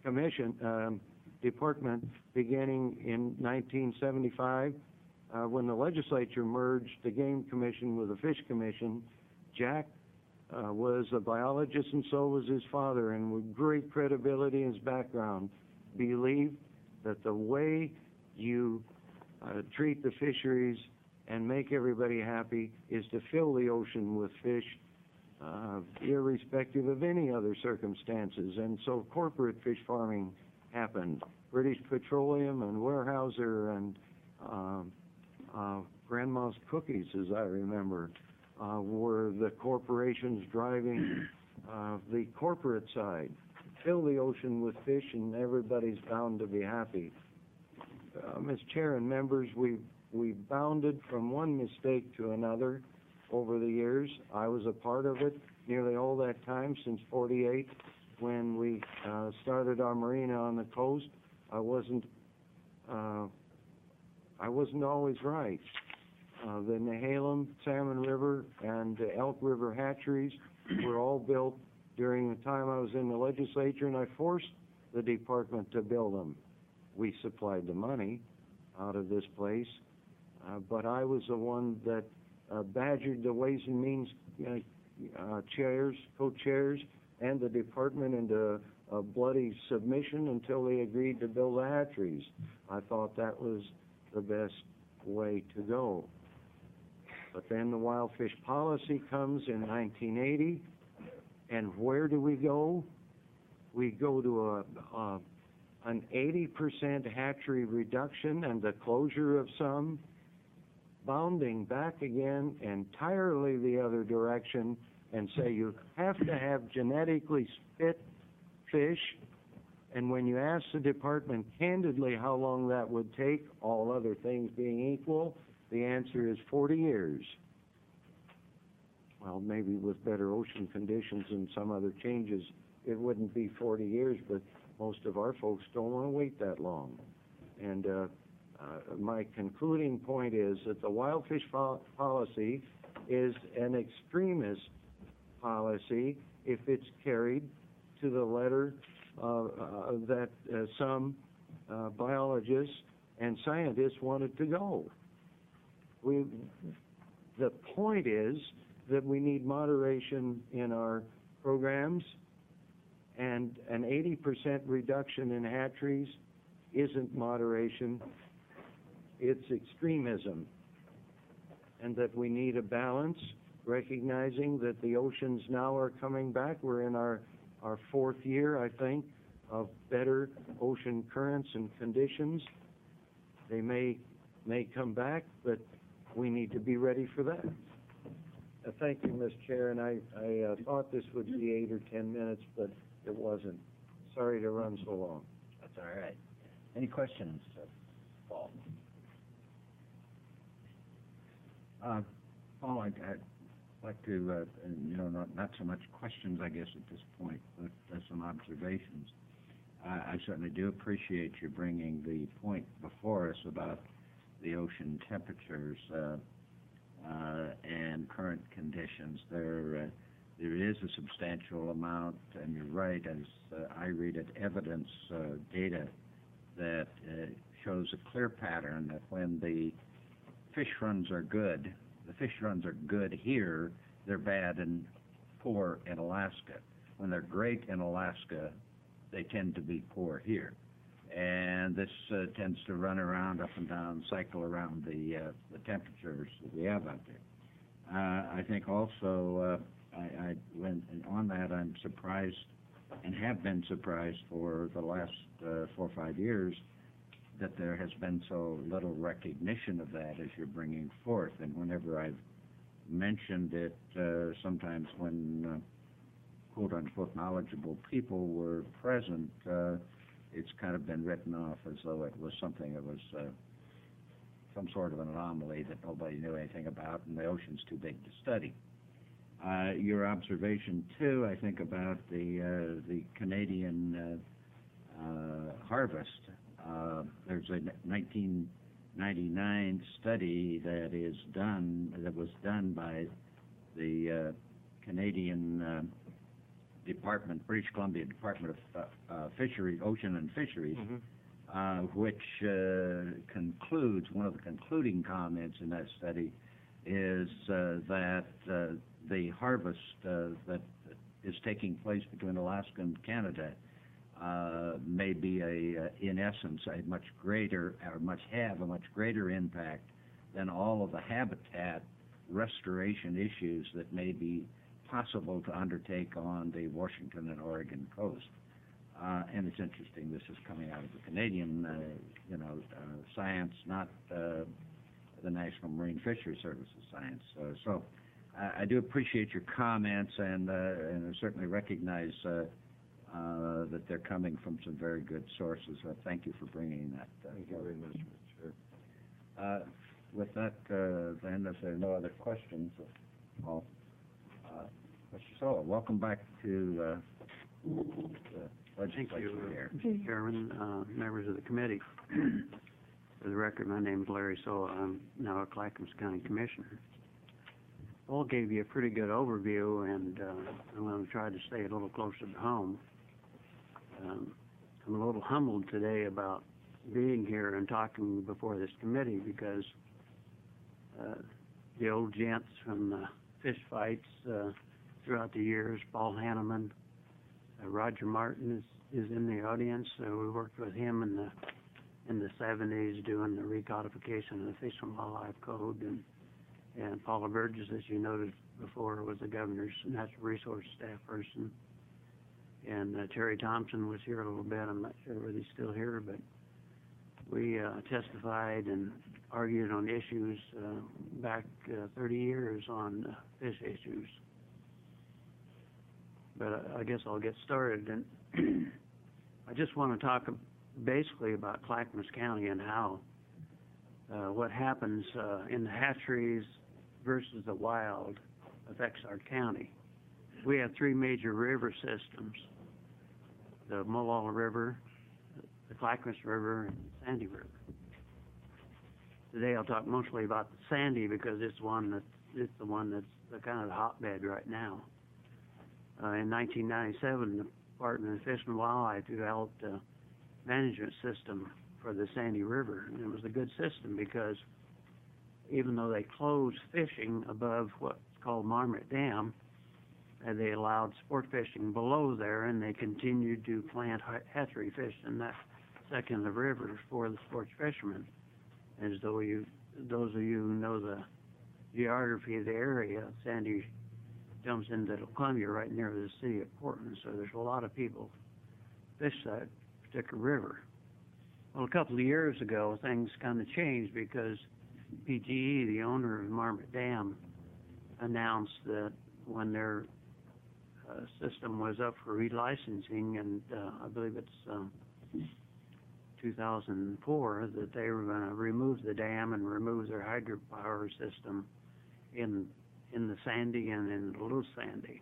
department beginning in 1975, when the legislature merged the Game Commission with the Fish Commission. Jack was a biologist, and so was his father, and with great credibility in his background, believed that the way you treat the fisheries and make everybody happy is to fill the ocean with fish, irrespective of any other circumstances. And so corporate fish farming happened. British Petroleum and Weyerhaeuser and Grandma's Cookies, as I remember, were the corporations driving the corporate side. Fill the ocean with fish and everybody's bound to be happy. Ms. Chair and members, we bounded from one mistake to another over the years. I was a part of it nearly all that time since '48 when we started our marina on the coast. I wasn't always right. The Nehalem, Salmon River, and Elk River hatcheries were all built during the time I was in the legislature, and I forced the department to build them. We supplied the money out of this place, but I was the one that badgered the Ways and Means co-chairs, and the department into a bloody submission until they agreed to build the hatcheries. I thought that was the best way to go. But then the wild fish policy comes in 1980, and where do we go? We go to an 80% hatchery reduction and the closure of some, bounding back again entirely the other direction and say you have to have genetically fit fish. And when you ask the department candidly how long that would take, all other things being equal, the answer is 40 years. Well, maybe with better ocean conditions and some other changes, it wouldn't be 40 years, but most of our folks don't want to wait that long. And my concluding point is that the wild fish policy is an extremist policy if it's carried to the letter that some biologists and scientists want it to go. The point is that we need moderation in our programs, and an 80% reduction in hatcheries isn't moderation, it's extremism, and that we need a balance, recognizing that the oceans now are coming back. We're in our fourth year, I think, of better ocean currents and conditions. They may come back, but we need to be ready for that. Thank you, Ms. Chair, and I thought this would be 8 or 10 minutes, but it wasn't. Sorry to run so long. That's all right. Any questions, Paul? Paul, I'd like to, not so much questions, I guess, at this point, but some observations. I certainly do appreciate you bringing the point before us about the ocean temperatures and current conditions. There is a substantial amount, and you're right, as I read it, evidence, data that shows a clear pattern that when the fish runs are good, the fish runs are good here, they're bad and poor in Alaska. When they're great in Alaska, they tend to be poor here. And this tends to run around, up and down, cycle around the temperatures that we have out there. I think also, when on that, I'm surprised and have been surprised for the last 4 or 5 years that there has been so little recognition of that as you're bringing forth. And whenever I've mentioned it, sometimes when quote-unquote knowledgeable people were present, it's kind of been written off as though it was something that was some sort of an anomaly that nobody knew anything about, and the ocean's too big to study. Your observation, too, I think, about the Canadian harvest. There's a 1999 study that was done by the Canadian British Columbia Department of Fisheries, Ocean and Fisheries, which concludes, one of the concluding comments in that study is that the harvest that is taking place between Alaska and Canada may be in essence, a much greater impact than all of the habitat restoration issues that may be possible to undertake on the Washington and Oregon coast. And it's interesting, this is coming out of the Canadian, science, not the National Marine Fisheries Service's science. So I do appreciate your comments, and I certainly recognize that they're coming from some very good sources. Thank you for bringing that. Thank you very much, Mr. Chair. With that, then, if there are no other questions, Mr. Sola, welcome back to the legislature here. Mr. Chairman, members of the committee. For the record, my name is Larry Sola. I'm now a Clackamas County Commissioner. Paul gave you a pretty good overview, and I'm going to try to stay a little closer to home. I'm a little humbled today about being here and talking before this committee because the old gents from the fish fights throughout the years, Paul Hanneman, Roger Martin is in the audience. We worked with him in the 70s doing the recodification of the Fish and Wildlife Code, and Paula Burgess, as you noted before, was the governor's natural resource staff person. And Terry Thompson was here a little bit. I'm not sure whether he's still here, but we testified and argued on issues back 30 years on fish issues. But I guess I'll get started. And I just want to talk basically about Clackamas County and how what happens in the hatcheries versus the wild affects our county. We have three major river systems: the Molalla River, the Clackamas River, and the Sandy River. Today I'll talk mostly about the Sandy because it's the one that's the kind of the hotbed right now. In 1997, the Department of Fish and Wildlife developed a management system for the Sandy River, and it was a good system because even though they closed fishing above what's called Marmot Dam, they allowed sport fishing below there, and they continued to plant hatchery fish in that section of the river for the sports fishermen. As those of you who know the geography of the area, Sandy jumps into Columbia right near the city of Portland, so there's a lot of people fish that particular river. Well, a couple of years ago, things kind of changed because PGE, the owner of Marmot Dam, announced that when their system was up for relicensing, and I believe it's 2004, that they were going to remove the dam and remove their hydropower system in the Sandy and in the Little Sandy.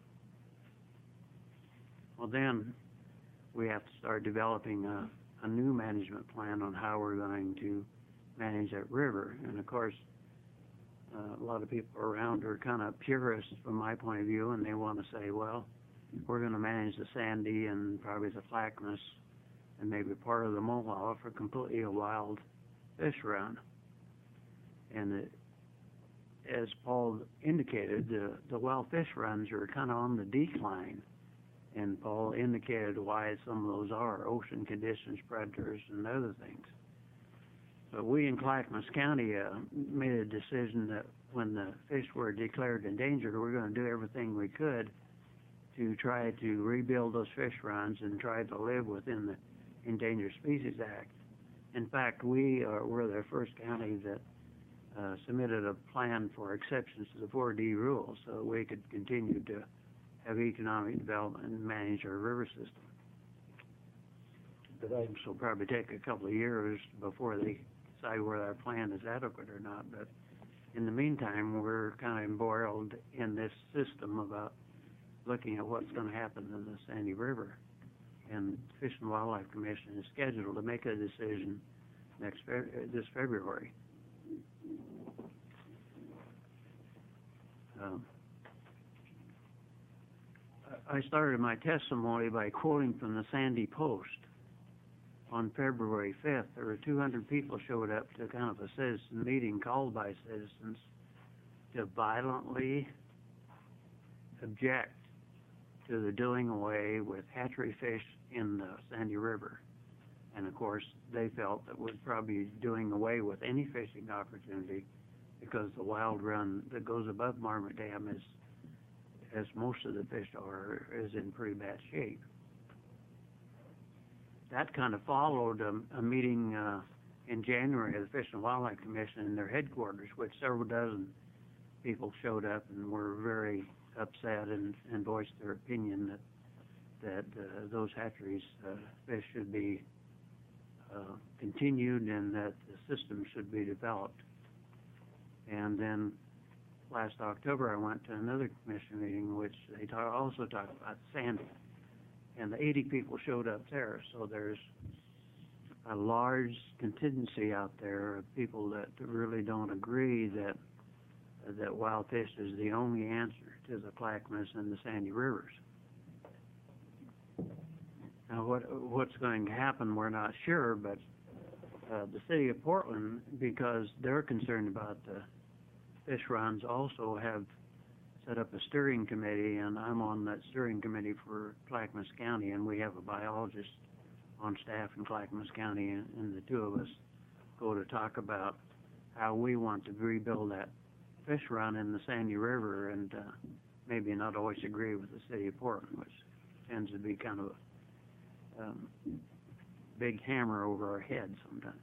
Well, then we have to start developing a new management plan on how we're going to manage that river. And of course, a lot of people around are kind of purists from my point of view, and they want to say, well, we're going to manage the Sandy and probably the Clackamas and maybe part of the Molalla for completely a wild fish run. And as Paul indicated, the wild fish runs are kind of on the decline. And Paul indicated why some of those are: ocean conditions, predators, and other things. But we in Clackamas County made a decision that when the fish were declared endangered, we're going to do everything we could to try to rebuild those fish runs and try to live within the Endangered Species Act. In fact, we were the first county that submitted a plan for exceptions to the 4D rules so that we could continue to have economic development and manage our river system. But this will probably take a couple of years before they decide whether our plan is adequate or not. But in the meantime, we're kind of embroiled in this system about looking at what's going to happen in the Sandy River. And the Fish and Wildlife Commission is scheduled to make a decision this February. I started my testimony by quoting from the Sandy Post. On February 5th, there were 200 people showed up to kind of a citizen meeting called by citizens to violently object to the doing away with hatchery fish in the Sandy River. And of course, they felt that we're probably doing away with any fishing opportunity because the wild run that goes above Marmot Dam is, as most of the fish are, is in pretty bad shape. That kind of followed a meeting in January of the Fish and Wildlife Commission in their headquarters, which several dozen people showed up and were very upset and voiced their opinion that those hatcheries fish should be continued and that the system should be developed. And then last October I went to another commission meeting in which they also talked about Sandy. And the 80 people showed up there, so there's a large contingency out there of people that really don't agree that wild fish is the only answer to the Clackamas and the Sandy Rivers. Now, what's going to happen, we're not sure, but the city of Portland, because they're concerned about the fish runs, also have set up a steering committee, and I'm on that steering committee for Clackamas County, and we have a biologist on staff in Clackamas County, and the two of us go to talk about how we want to rebuild that fish run in the Sandy River, and maybe not always agree with the city of Portland, which tends to be kind of a big hammer over our heads sometimes.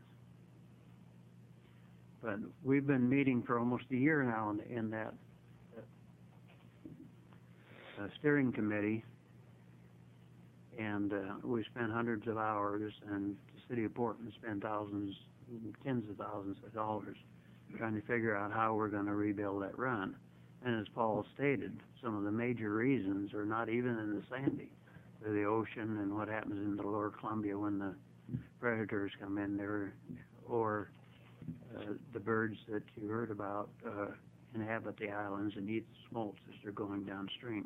But we've been meeting for almost a year now in that steering committee, and we spent hundreds of hours, and the city of Portland spent thousands, tens of thousands of dollars trying to figure out how we're going to rebuild that run. And as Paul stated, some of the major reasons are not even in the Sandy. They're the ocean and what happens in the lower Columbia when the predators come in there, or the birds that you heard about inhabit the islands and eat the smolts as they're going downstream.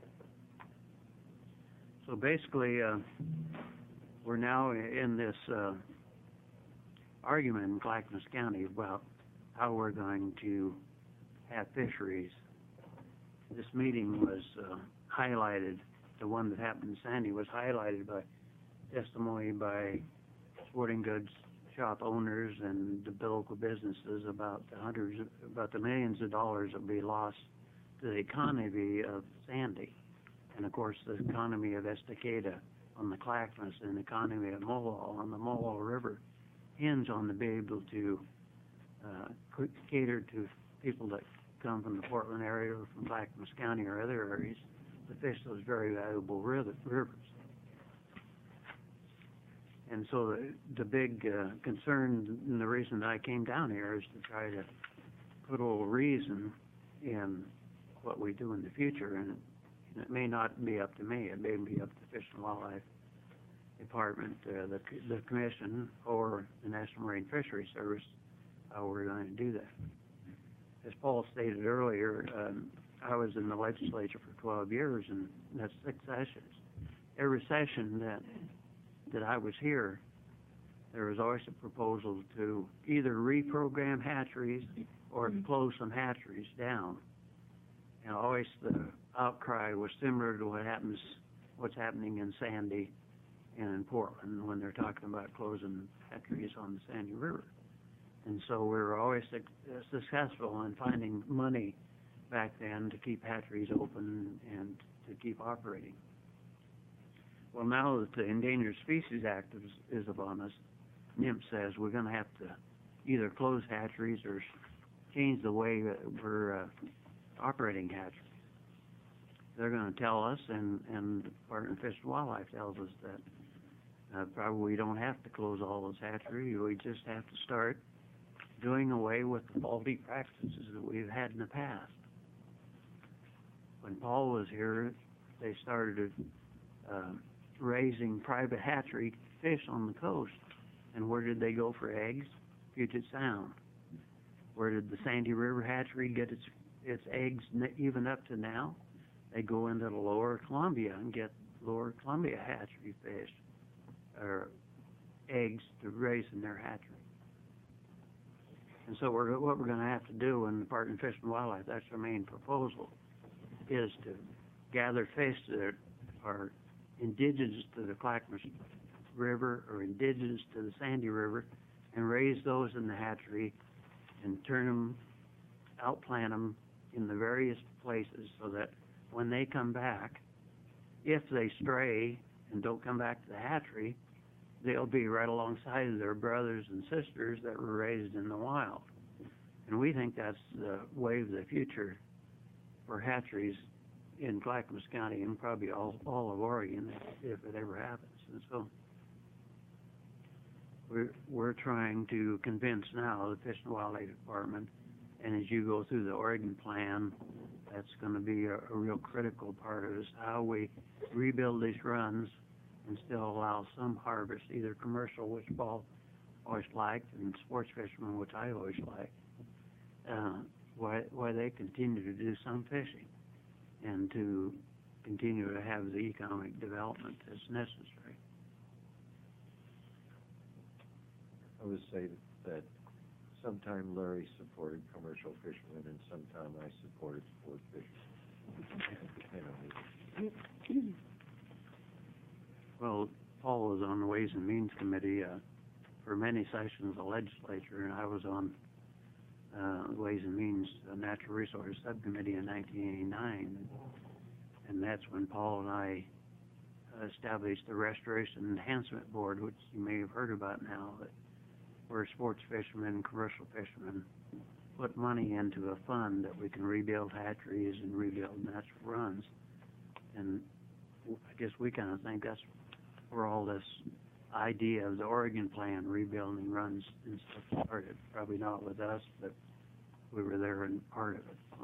So basically, we're now in this argument in Clackamas County about how we're going to have fisheries. This meeting was highlighted, the one that happened in Sandy was highlighted by testimony by sporting goods shop owners and the local businesses about the millions of dollars that will be lost to the economy of Sandy. And of course, the economy of Estacada on the Clackamas and the economy of Mohawk on the Mohawk River hinge on to be able to cater to people that come from the Portland area or from Clackamas County or other areas to fish those very valuable rivers. And so the big concern and the reason that I came down here is to try to put a little reason in what we do in the future. And it may not be up to me. It may be up to the Fish and Wildlife Department, the Commission, or the National Marine Fisheries Service, how we're going to do that. As Paul stated earlier, I was in the legislature for 12 years, and that's 6 sessions. Every session that I was here, there was always a proposal to either reprogram hatcheries or to close some hatcheries down. And always the outcry was similar to what's happening in Sandy and in Portland when they're talking about closing hatcheries on the Sandy River. And so we were always successful in finding money back then to keep hatcheries open and to keep operating. Well, now that the Endangered Species Act is upon us, NIMP says we're going to have to either close hatcheries or change the way that we're operating hatcheries. They're going to tell us, and the Department of Fish and Wildlife tells us that probably we don't have to close all those hatcheries. We just have to start doing away with the faulty practices that we've had in the past. When Paul was here, they started raising private hatchery fish on the coast. And where did they go for eggs? Puget Sound. Where did the Sandy River hatchery get its eggs even up to now? they go into the lower Columbia and get lower Columbia hatchery fish or eggs to raise in their hatchery. And so what we're going to have to do in the Department of Fish and Wildlife, that's our main proposal, is to gather fish that are indigenous to the Clackamas River or indigenous to the Sandy River and raise those in the hatchery and turn them, outplant them in the various places so that when they come back, if they stray and don't come back to the hatchery, they'll be right alongside of their brothers and sisters that were raised in the wild. And we think that's the way of the future for hatcheries in Clackamas County and probably all of Oregon if it ever happens. And so we're trying to convince now the Fish and Wildlife Department, and as you go through the Oregon plan, that's going to be a real critical part of this, how we rebuild these runs and still allow some harvest, either commercial, which Paul always liked, and sports fishermen, which I always liked, why they continue to do some fishing and to continue to have the economic development that's necessary. I would say that sometime Larry supported commercial fishermen and sometime I supported sport fishermen. Well, Paul was on the Ways and Means Committee for many sessions of the legislature, and I was on the Ways and Means Natural Resources Subcommittee in 1989, and that's when Paul and I established the Restoration Enhancement Board, which you may have heard about now, where sports fishermen and commercial fishermen put money into a fund that we can rebuild hatcheries and rebuild natural runs. And I guess we kind of think that's where all this idea of the Oregon plan, rebuilding runs and stuff started. Probably not with us, but we were there and part of it.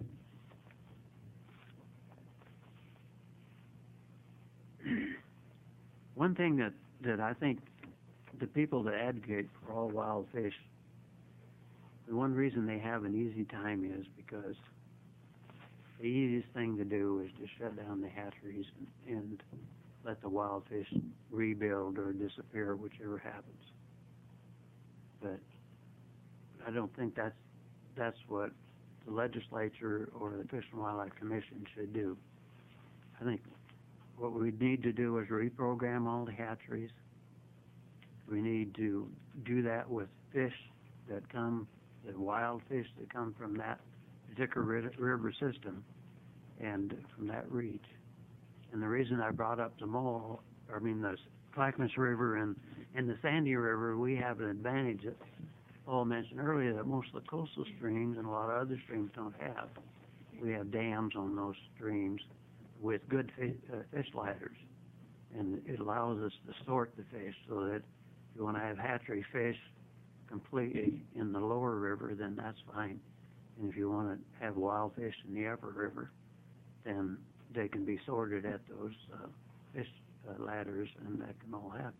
One thing that I think the people that advocate for all wild fish, the one reason they have an easy time is because the easiest thing to do is to shut down the hatcheries and let the wild fish rebuild or disappear, whichever happens. But I don't think that's what the legislature or the Fish and Wildlife Commission should do. I think what we need to do is reprogram all the hatcheries. We need to do that with fish that come, the wild fish that come from that particular river system and from that reach. And the reason I brought up the Clackamas River and the Sandy River, we have an advantage that Paul mentioned earlier that most of the coastal streams and a lot of other streams don't have. We have dams on those streams with good fish ladders, and it allows us to sort the fish so that if you want to have hatchery fish completely in the lower river, then that's fine. And if you want to have wild fish in the upper river, then they can be sorted at those fish ladders, and that can all happen.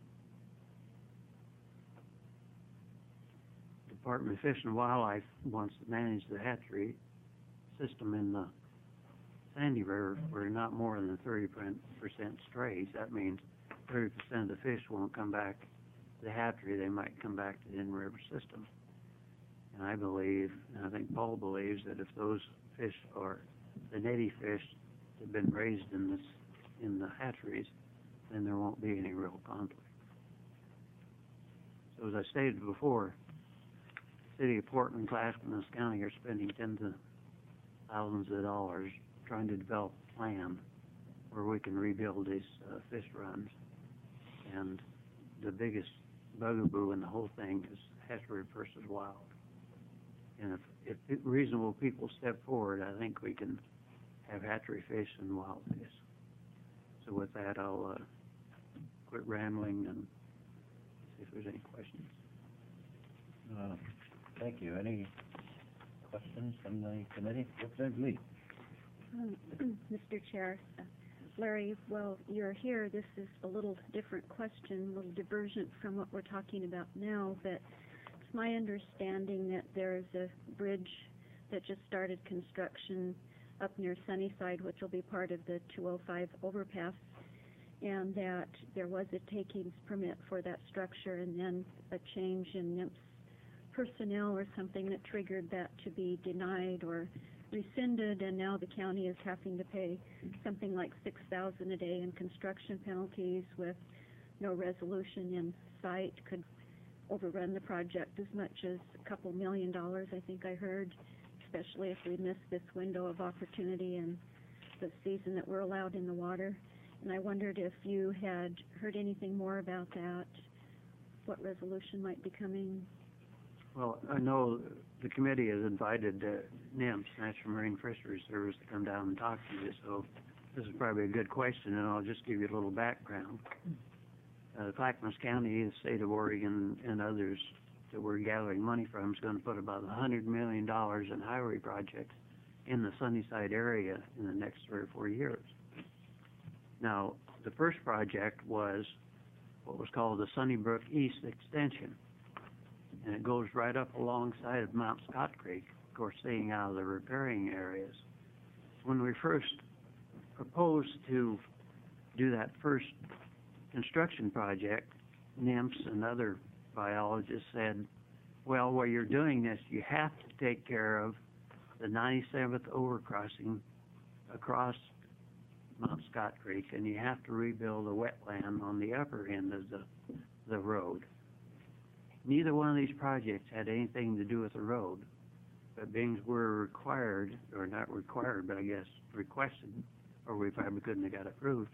Department of Fish and Wildlife wants to manage the hatchery system in the Sandy River where not more than 30% strays. That means 30% of the fish won't come back to the hatchery. They might come back to the in-river system. And I believe, and I think Paul believes, that if those fish are the native fish that have been raised in the hatcheries, then there won't be any real conflict. So as I stated before, the city of Portland and Clackamas County are spending tens of thousands of dollars trying to develop a plan where we can rebuild these fish runs. And the biggest bugaboo in the whole thing is hatchery versus wild. And if reasonable people step forward, I think we can have hatchery fish and wild fish. So with that, I'll quit rambling and see if there's any questions. Thank you. Any questions from the committee? Representative Lee. Mr. Chair, Larry, while you're here, this is a little different question, a little divergent from what we're talking about now, but it's my understanding that there's a bridge that just started construction up near Sunnyside, which will be part of the 205 overpass, and that there was a takings permit for that structure, and then a change in NIMS personnel or something that triggered that to be denied or rescinded, and now the county is having to pay something like $6,000 a day in construction penalties with no resolution in sight. Could overrun the project as much as a couple $1 million, I think I heard, especially if we miss this window of opportunity and the season that we're allowed in the water. And I wondered if you had heard anything more about that, what resolution might be coming. Well, I know the committee has invited NIMS, National Marine Fisheries Service, to come down and talk to you, so this is probably a good question, and I'll just give you a little background. Clackamas County, the state of Oregon, and others that we're gathering money from is going to put about $100 million in highway projects in the Sunnyside area in the next 3 or 4 years. Now, the first project was what was called the Sunnybrook East Extension, and it goes right up alongside of Mount Scott Creek, of course, staying out of the riparian areas. When we first proposed to do that first construction project, NIMS and other biologists said, well, while you're doing this, you have to take care of the 97th overcrossing across Mount Scott Creek, and you have to rebuild a wetland on the upper end of the road. Neither one of these projects had anything to do with the road, but being we're required, or not required, but I guess requested, or we probably couldn't have got approved,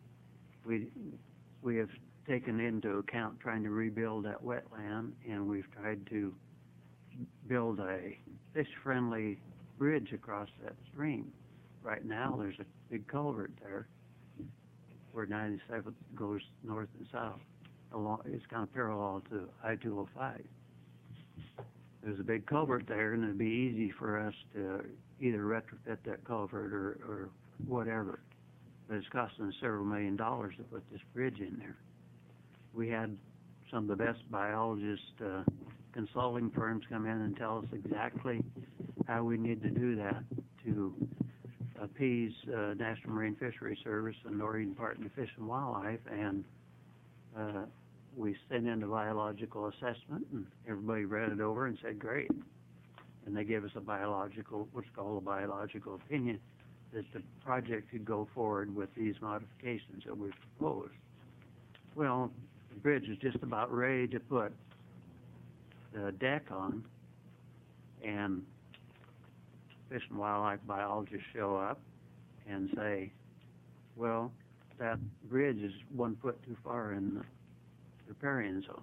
we have taken into account trying to rebuild that wetland, and we've tried to build a fish-friendly bridge across that stream. Right now, there's a big culvert there where 97th goes north and south. It's kind of parallel to I-205. There's a big culvert there, and it'd be easy for us to either retrofit that culvert or whatever. But it's costing us several $1 million to put this bridge in there. We had some of the best biologist consulting firms come in and tell us exactly how we need to do that to appease National Marine Fisheries Service and Oregon Department of Fish and Wildlife, and we sent in a biological assessment, and everybody read it over and said, great. And they gave us a biological, what's called a biological opinion, that the project could go forward with these modifications that we've proposed. Well, the bridge is just about ready to put the deck on, and Fish and Wildlife biologists show up and say, well, that bridge is 1 foot too far in the riparian zone.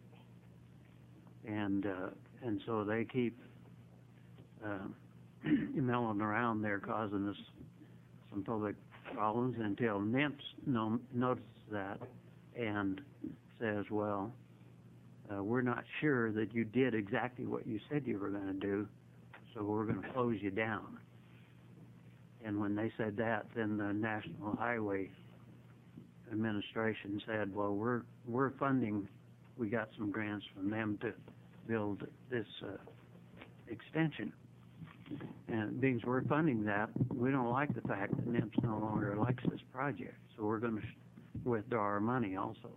And so they keep milling around there, causing us some public problems until NIMS notices that and says, well, we're not sure that you did exactly what you said you were going to do, so we're going to close you down. And when they said that, then the National Highway Administration said, well, we're funding, we got some grants from them to build this extension. And being we're funding that, we don't like the fact that NIMS no longer likes this project, so we're going to withdraw our money also.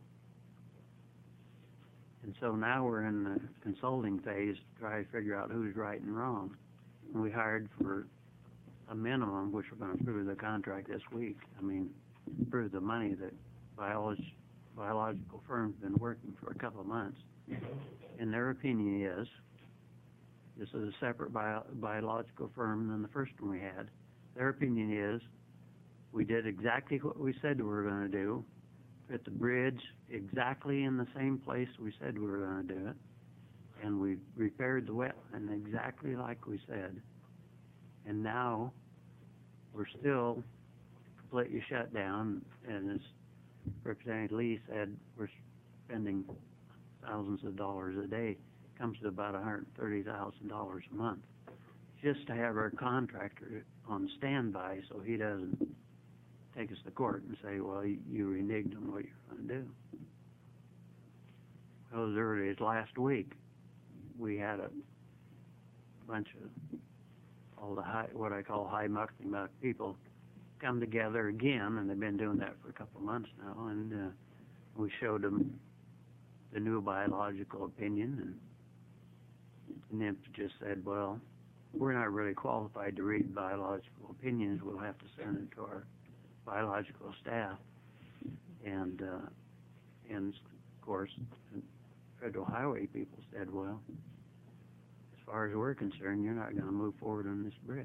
And so now we're in the consulting phase to try to figure out who's right and wrong. And we hired for a minimum, which we're going to approve the contract this week. I mean, approve the money that biological firm's been working for a couple of months. And their opinion is, this is a separate biological firm than the first one we had. Their opinion is, we did exactly what we said we were going to do, put the bridge exactly in the same place we said we were going to do it, and we repaired the wetland exactly like we said. And now we're still completely shut down, and as Representative Lee said, we're spending thousands of dollars a day. It comes to about $130,000 a month just to have our contractor on standby so he doesn't take us to court and say, well, you reneged on what you're going to do. Well, as early as last week, we had a bunch of all the what I call high muck people come together again, and they've been doing that for a couple of months now, and we showed them the new biological opinion, and NIMS just said, well, we're not really qualified to read biological opinions. We'll have to send it to our biological staff. And of course, the federal highway people said, well, as far as we're concerned, you're not going to move forward on this bridge.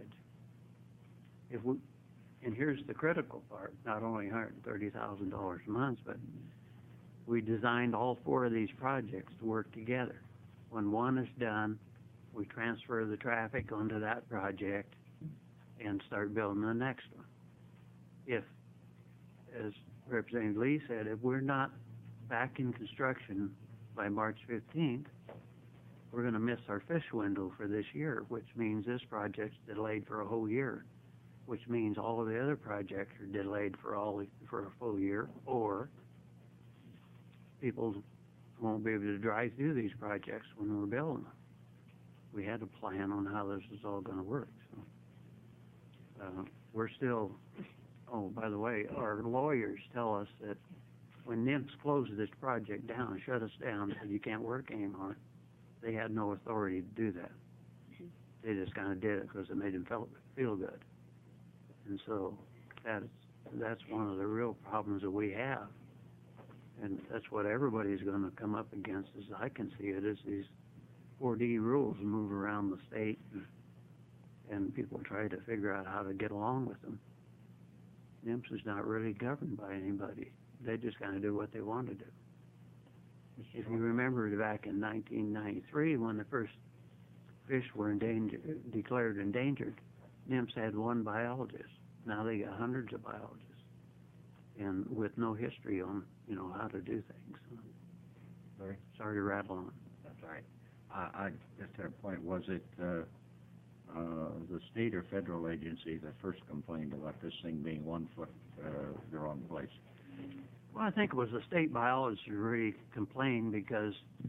And here's the critical part, not only $130,000 a month, but we designed all 4 of these projects to work together. When one is done, we transfer the traffic onto that project and start building the next one. If, as Representative Lee said, if we're not back in construction by March 15th, we're going to miss our fish window for this year, which means this project's delayed for a whole year, which means all of the other projects are delayed for a full year, or people won't be able to drive through these projects when we're building them. We had a plan on how this is all going to work. So, we're still, oh, by the way, our lawyers tell us that when NIMS closed this project down, shut us down, said you can't work anymore, they had no authority to do that. They just kind of did it because it made them feel good. And so that's one of the real problems that we have. And that's what everybody's going to come up against, as I can see it, is these 4D rules move around the state, and people try to figure out how to get along with them. NIMS is not really governed by anybody. They just kind of do what they want to do. If you remember back in 1993, when the first fish were declared endangered, NIMS had 1 biologist. Now they got hundreds of biologists, and with no history on, how to do things. Sorry to rattle on. That's all right. I just had a point. Was it the state or federal agency that first complained about this thing being 1 foot the wrong place? Well, I think it was the state biologist who really complained because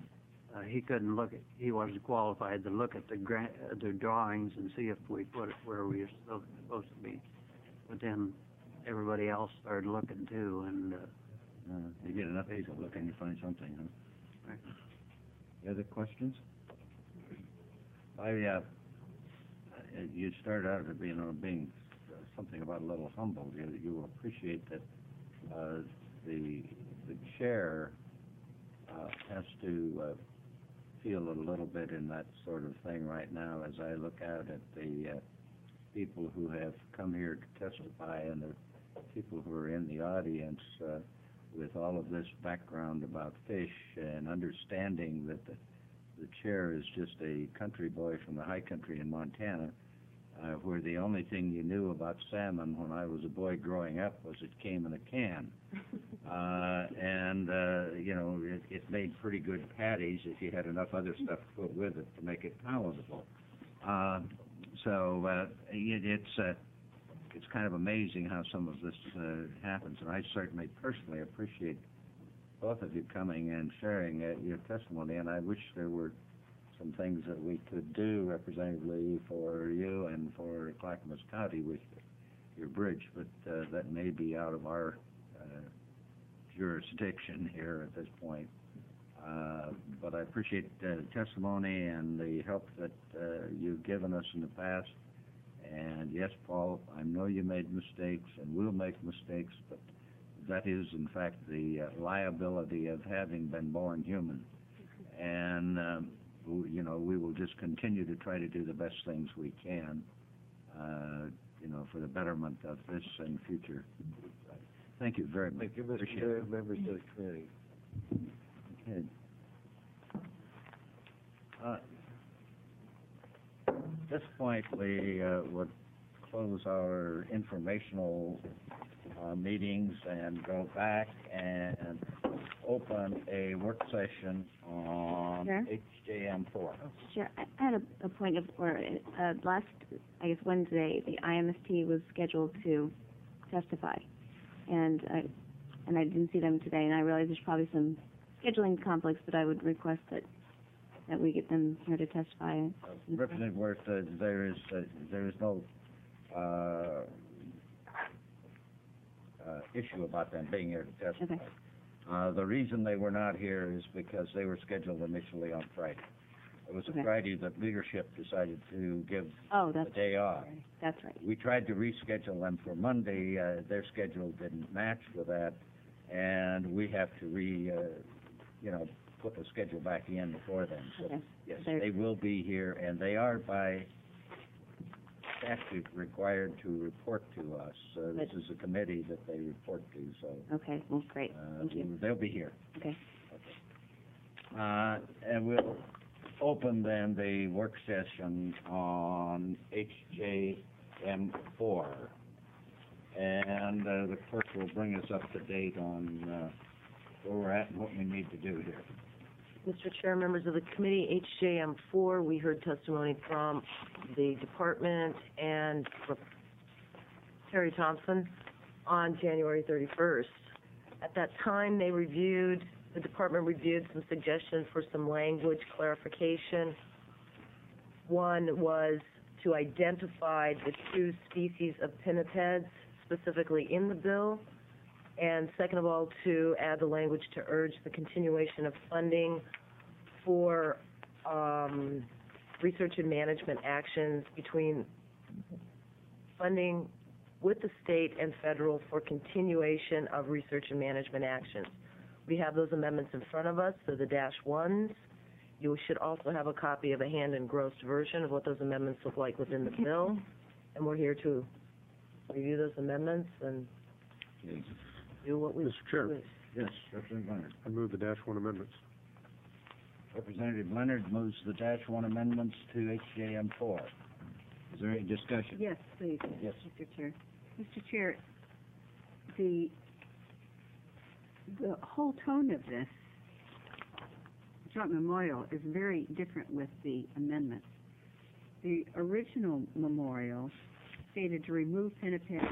he wasn't qualified to look at the drawings and see if we put it where we were supposed to be. But then everybody else started looking too, and you get enough people looking, you find something, huh? Right. Any other questions? You started out at being something about a little humble. You will appreciate that the chair has to feel a little bit in that sort of thing right now as I look out at the people who have come here to testify and the people who are in the audience with all of this background about fish and understanding that the chair is just a country boy from the high country in Montana, where the only thing you knew about salmon when I was a boy growing up was it came in a can. It made pretty good patties if you had enough other stuff to put with it to make it palatable. It's kind of amazing how some of this happens, and I certainly personally appreciate both of you coming and sharing your testimony, and I wish there were some things that we could do, Representative Lee, for you and for Clackamas County with your bridge, but that may be out of our jurisdiction here at this point. But I appreciate the testimony and the help that you've given us in the past. And yes, Paul, I know you made mistakes and will make mistakes, but that is, in fact, the liability of having been born human. And, we will just continue to try to do the best things we can, for the betterment of this and future. Thank you very much. Thank you, Mr. Chair, members of the committee. Okay. At this point, we would close our informational meetings and go back and open a work session on Sure. HJM 4. Sure. I had a point of order. Last, Wednesday, the IMST was scheduled to testify, and I didn't see them today, and I realize there's probably some scheduling conflicts, but I would request that that we get them here to testify? Representative Worth, there is no, issue about them being here to testify. Okay. The reason they were not here is because they were scheduled initially on Friday. It was Okay. a Friday that leadership decided to give Oh, the that's day off. right. That's right. We tried to reschedule them for Monday, their schedule didn't match with that, and we have to put the schedule back in before then. So, Okay. yes, They're- they will be here, and they are by statute required to report to us. This is a committee that they report to, so, Okay, well, great. Thank you. they'll be here. Okay. And we'll open then the work session on HJM 4. And the clerk will bring us up to date on where we're at and what we need to do here. Mr. Chair, members of the committee, HJM 4, we heard testimony from the department and Terry Thompson on January 31st. At that time, the department reviewed some suggestions for some language clarification. One was to identify the 2 species of pinnipeds specifically in the bill, and second of all, to add the language to urge the continuation of funding for research and management actions between funding with the state and federal for continuation of research and management actions. We have those amendments in front of us, so the -1s. You should also have a copy of a hand engrossed version of what those amendments look like within the bill, and we're here to review those amendments and do what we... Mr. Chair. Yes, Representative Leonard. I move the -1 amendments. Representative Leonard moves the -1 amendments to HJM 4. Is there any discussion? Yes, please. Yes. Mr. Chair. Mr. Chair, the whole tone of this joint memorial is very different with the amendments. The original memorial stated to remove pinnipeds,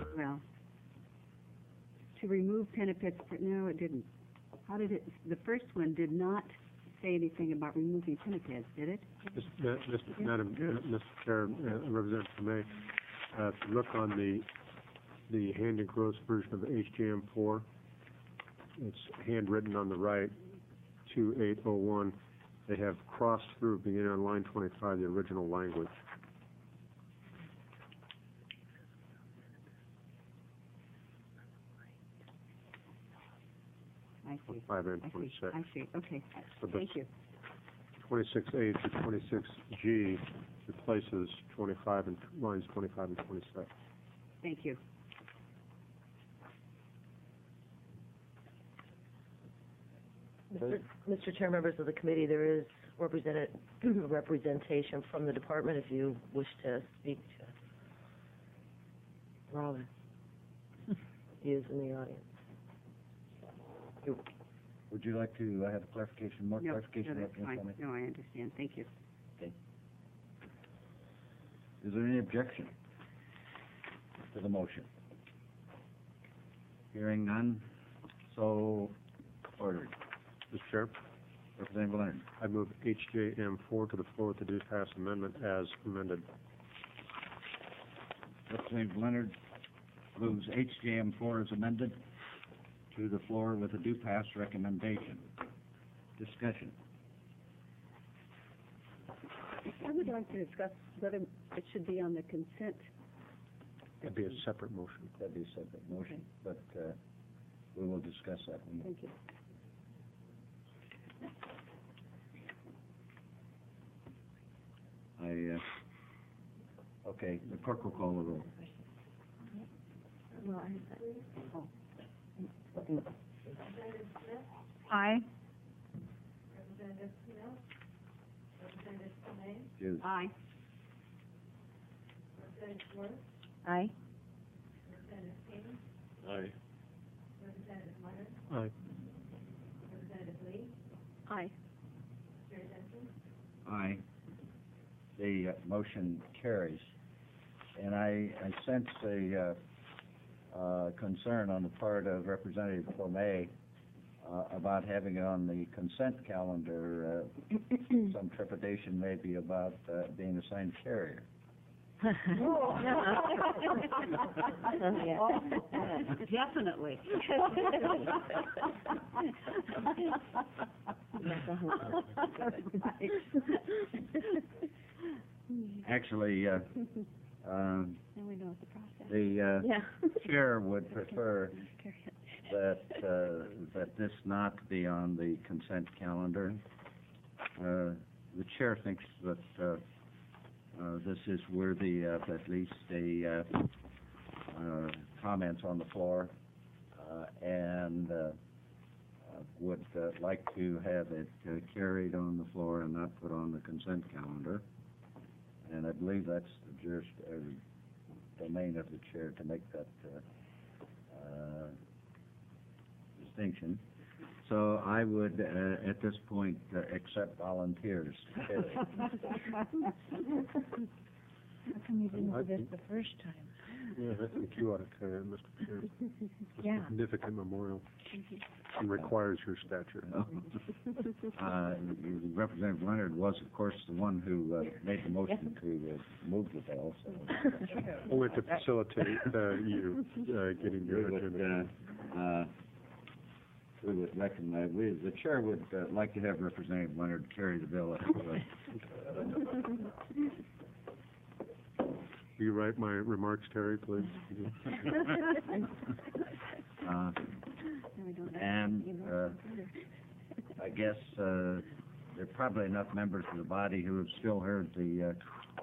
no, it didn't. How did it, the first one did not say anything about removing pinnipeds, did it? Mr. Chair, Representative May, if you look on the hand engrossed version of HJM 4, it's handwritten on the right, 2801. They have crossed through, beginning on line 25, the original language. I see. 5 and 26. I see, okay. So Thank you. 26A to 26G replaces 25 and lines 25 and 26. Thank you. Mr. Chair, members of the committee, there is representation from the department if you wish to speak to Robin. He is in the audience. Would you like to have clarification, more clarification? No, that's fine. No, I understand. Thank you. Okay. Is there any objection to the motion? Hearing none, so ordered. Mr. Chair, Representative Leonard. I move HJM 4 to the floor with the due pass amendment as amended. Representative Leonard moves HJM 4 as amended to the floor with a due pass recommendation. Discussion. I would like to discuss whether it should be on the consent. That'd be a separate motion. That'd be a separate motion, but we will discuss that one. Thank you. Okay, the clerk will call the roll. Well, Aye. Jude. Aye. Aye. Aye. Aye. Aye. Aye. The motion carries. And I sense a concern on the part of Representative Tomei about having it on the consent calendar, some trepidation maybe about being assigned carrier. Definitely. Actually, Now we know the process. the chair would prefer that this not be on the consent calendar. The chair thinks that this is worthy of at least a comments on the floor, and would like to have it carried on the floor and not put on the consent calendar. And I believe that's the domain of the chair to make that distinction. So I would, at this point, accept volunteers. How come you didn't do this the first time? Yeah, I think you ought to carry it, Mr. Chair. It's Yeah. a significant memorial and requires your stature. Representative Leonard was, of course, the one who made the motion to move the bill, so. Only to facilitate you getting your agenda. We would recognize, the chair would like to have Representative Leonard carry the bill. Will you write my remarks, Terry, please? And I guess there are probably enough members of the body who have still heard the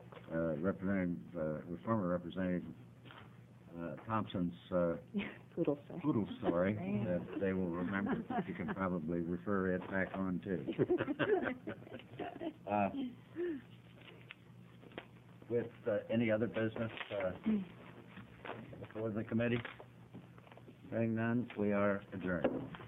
former Representative Thompson's poodle story that they will remember. You can probably refer it back on too. With any other business before the committee? Hearing none, we are adjourned.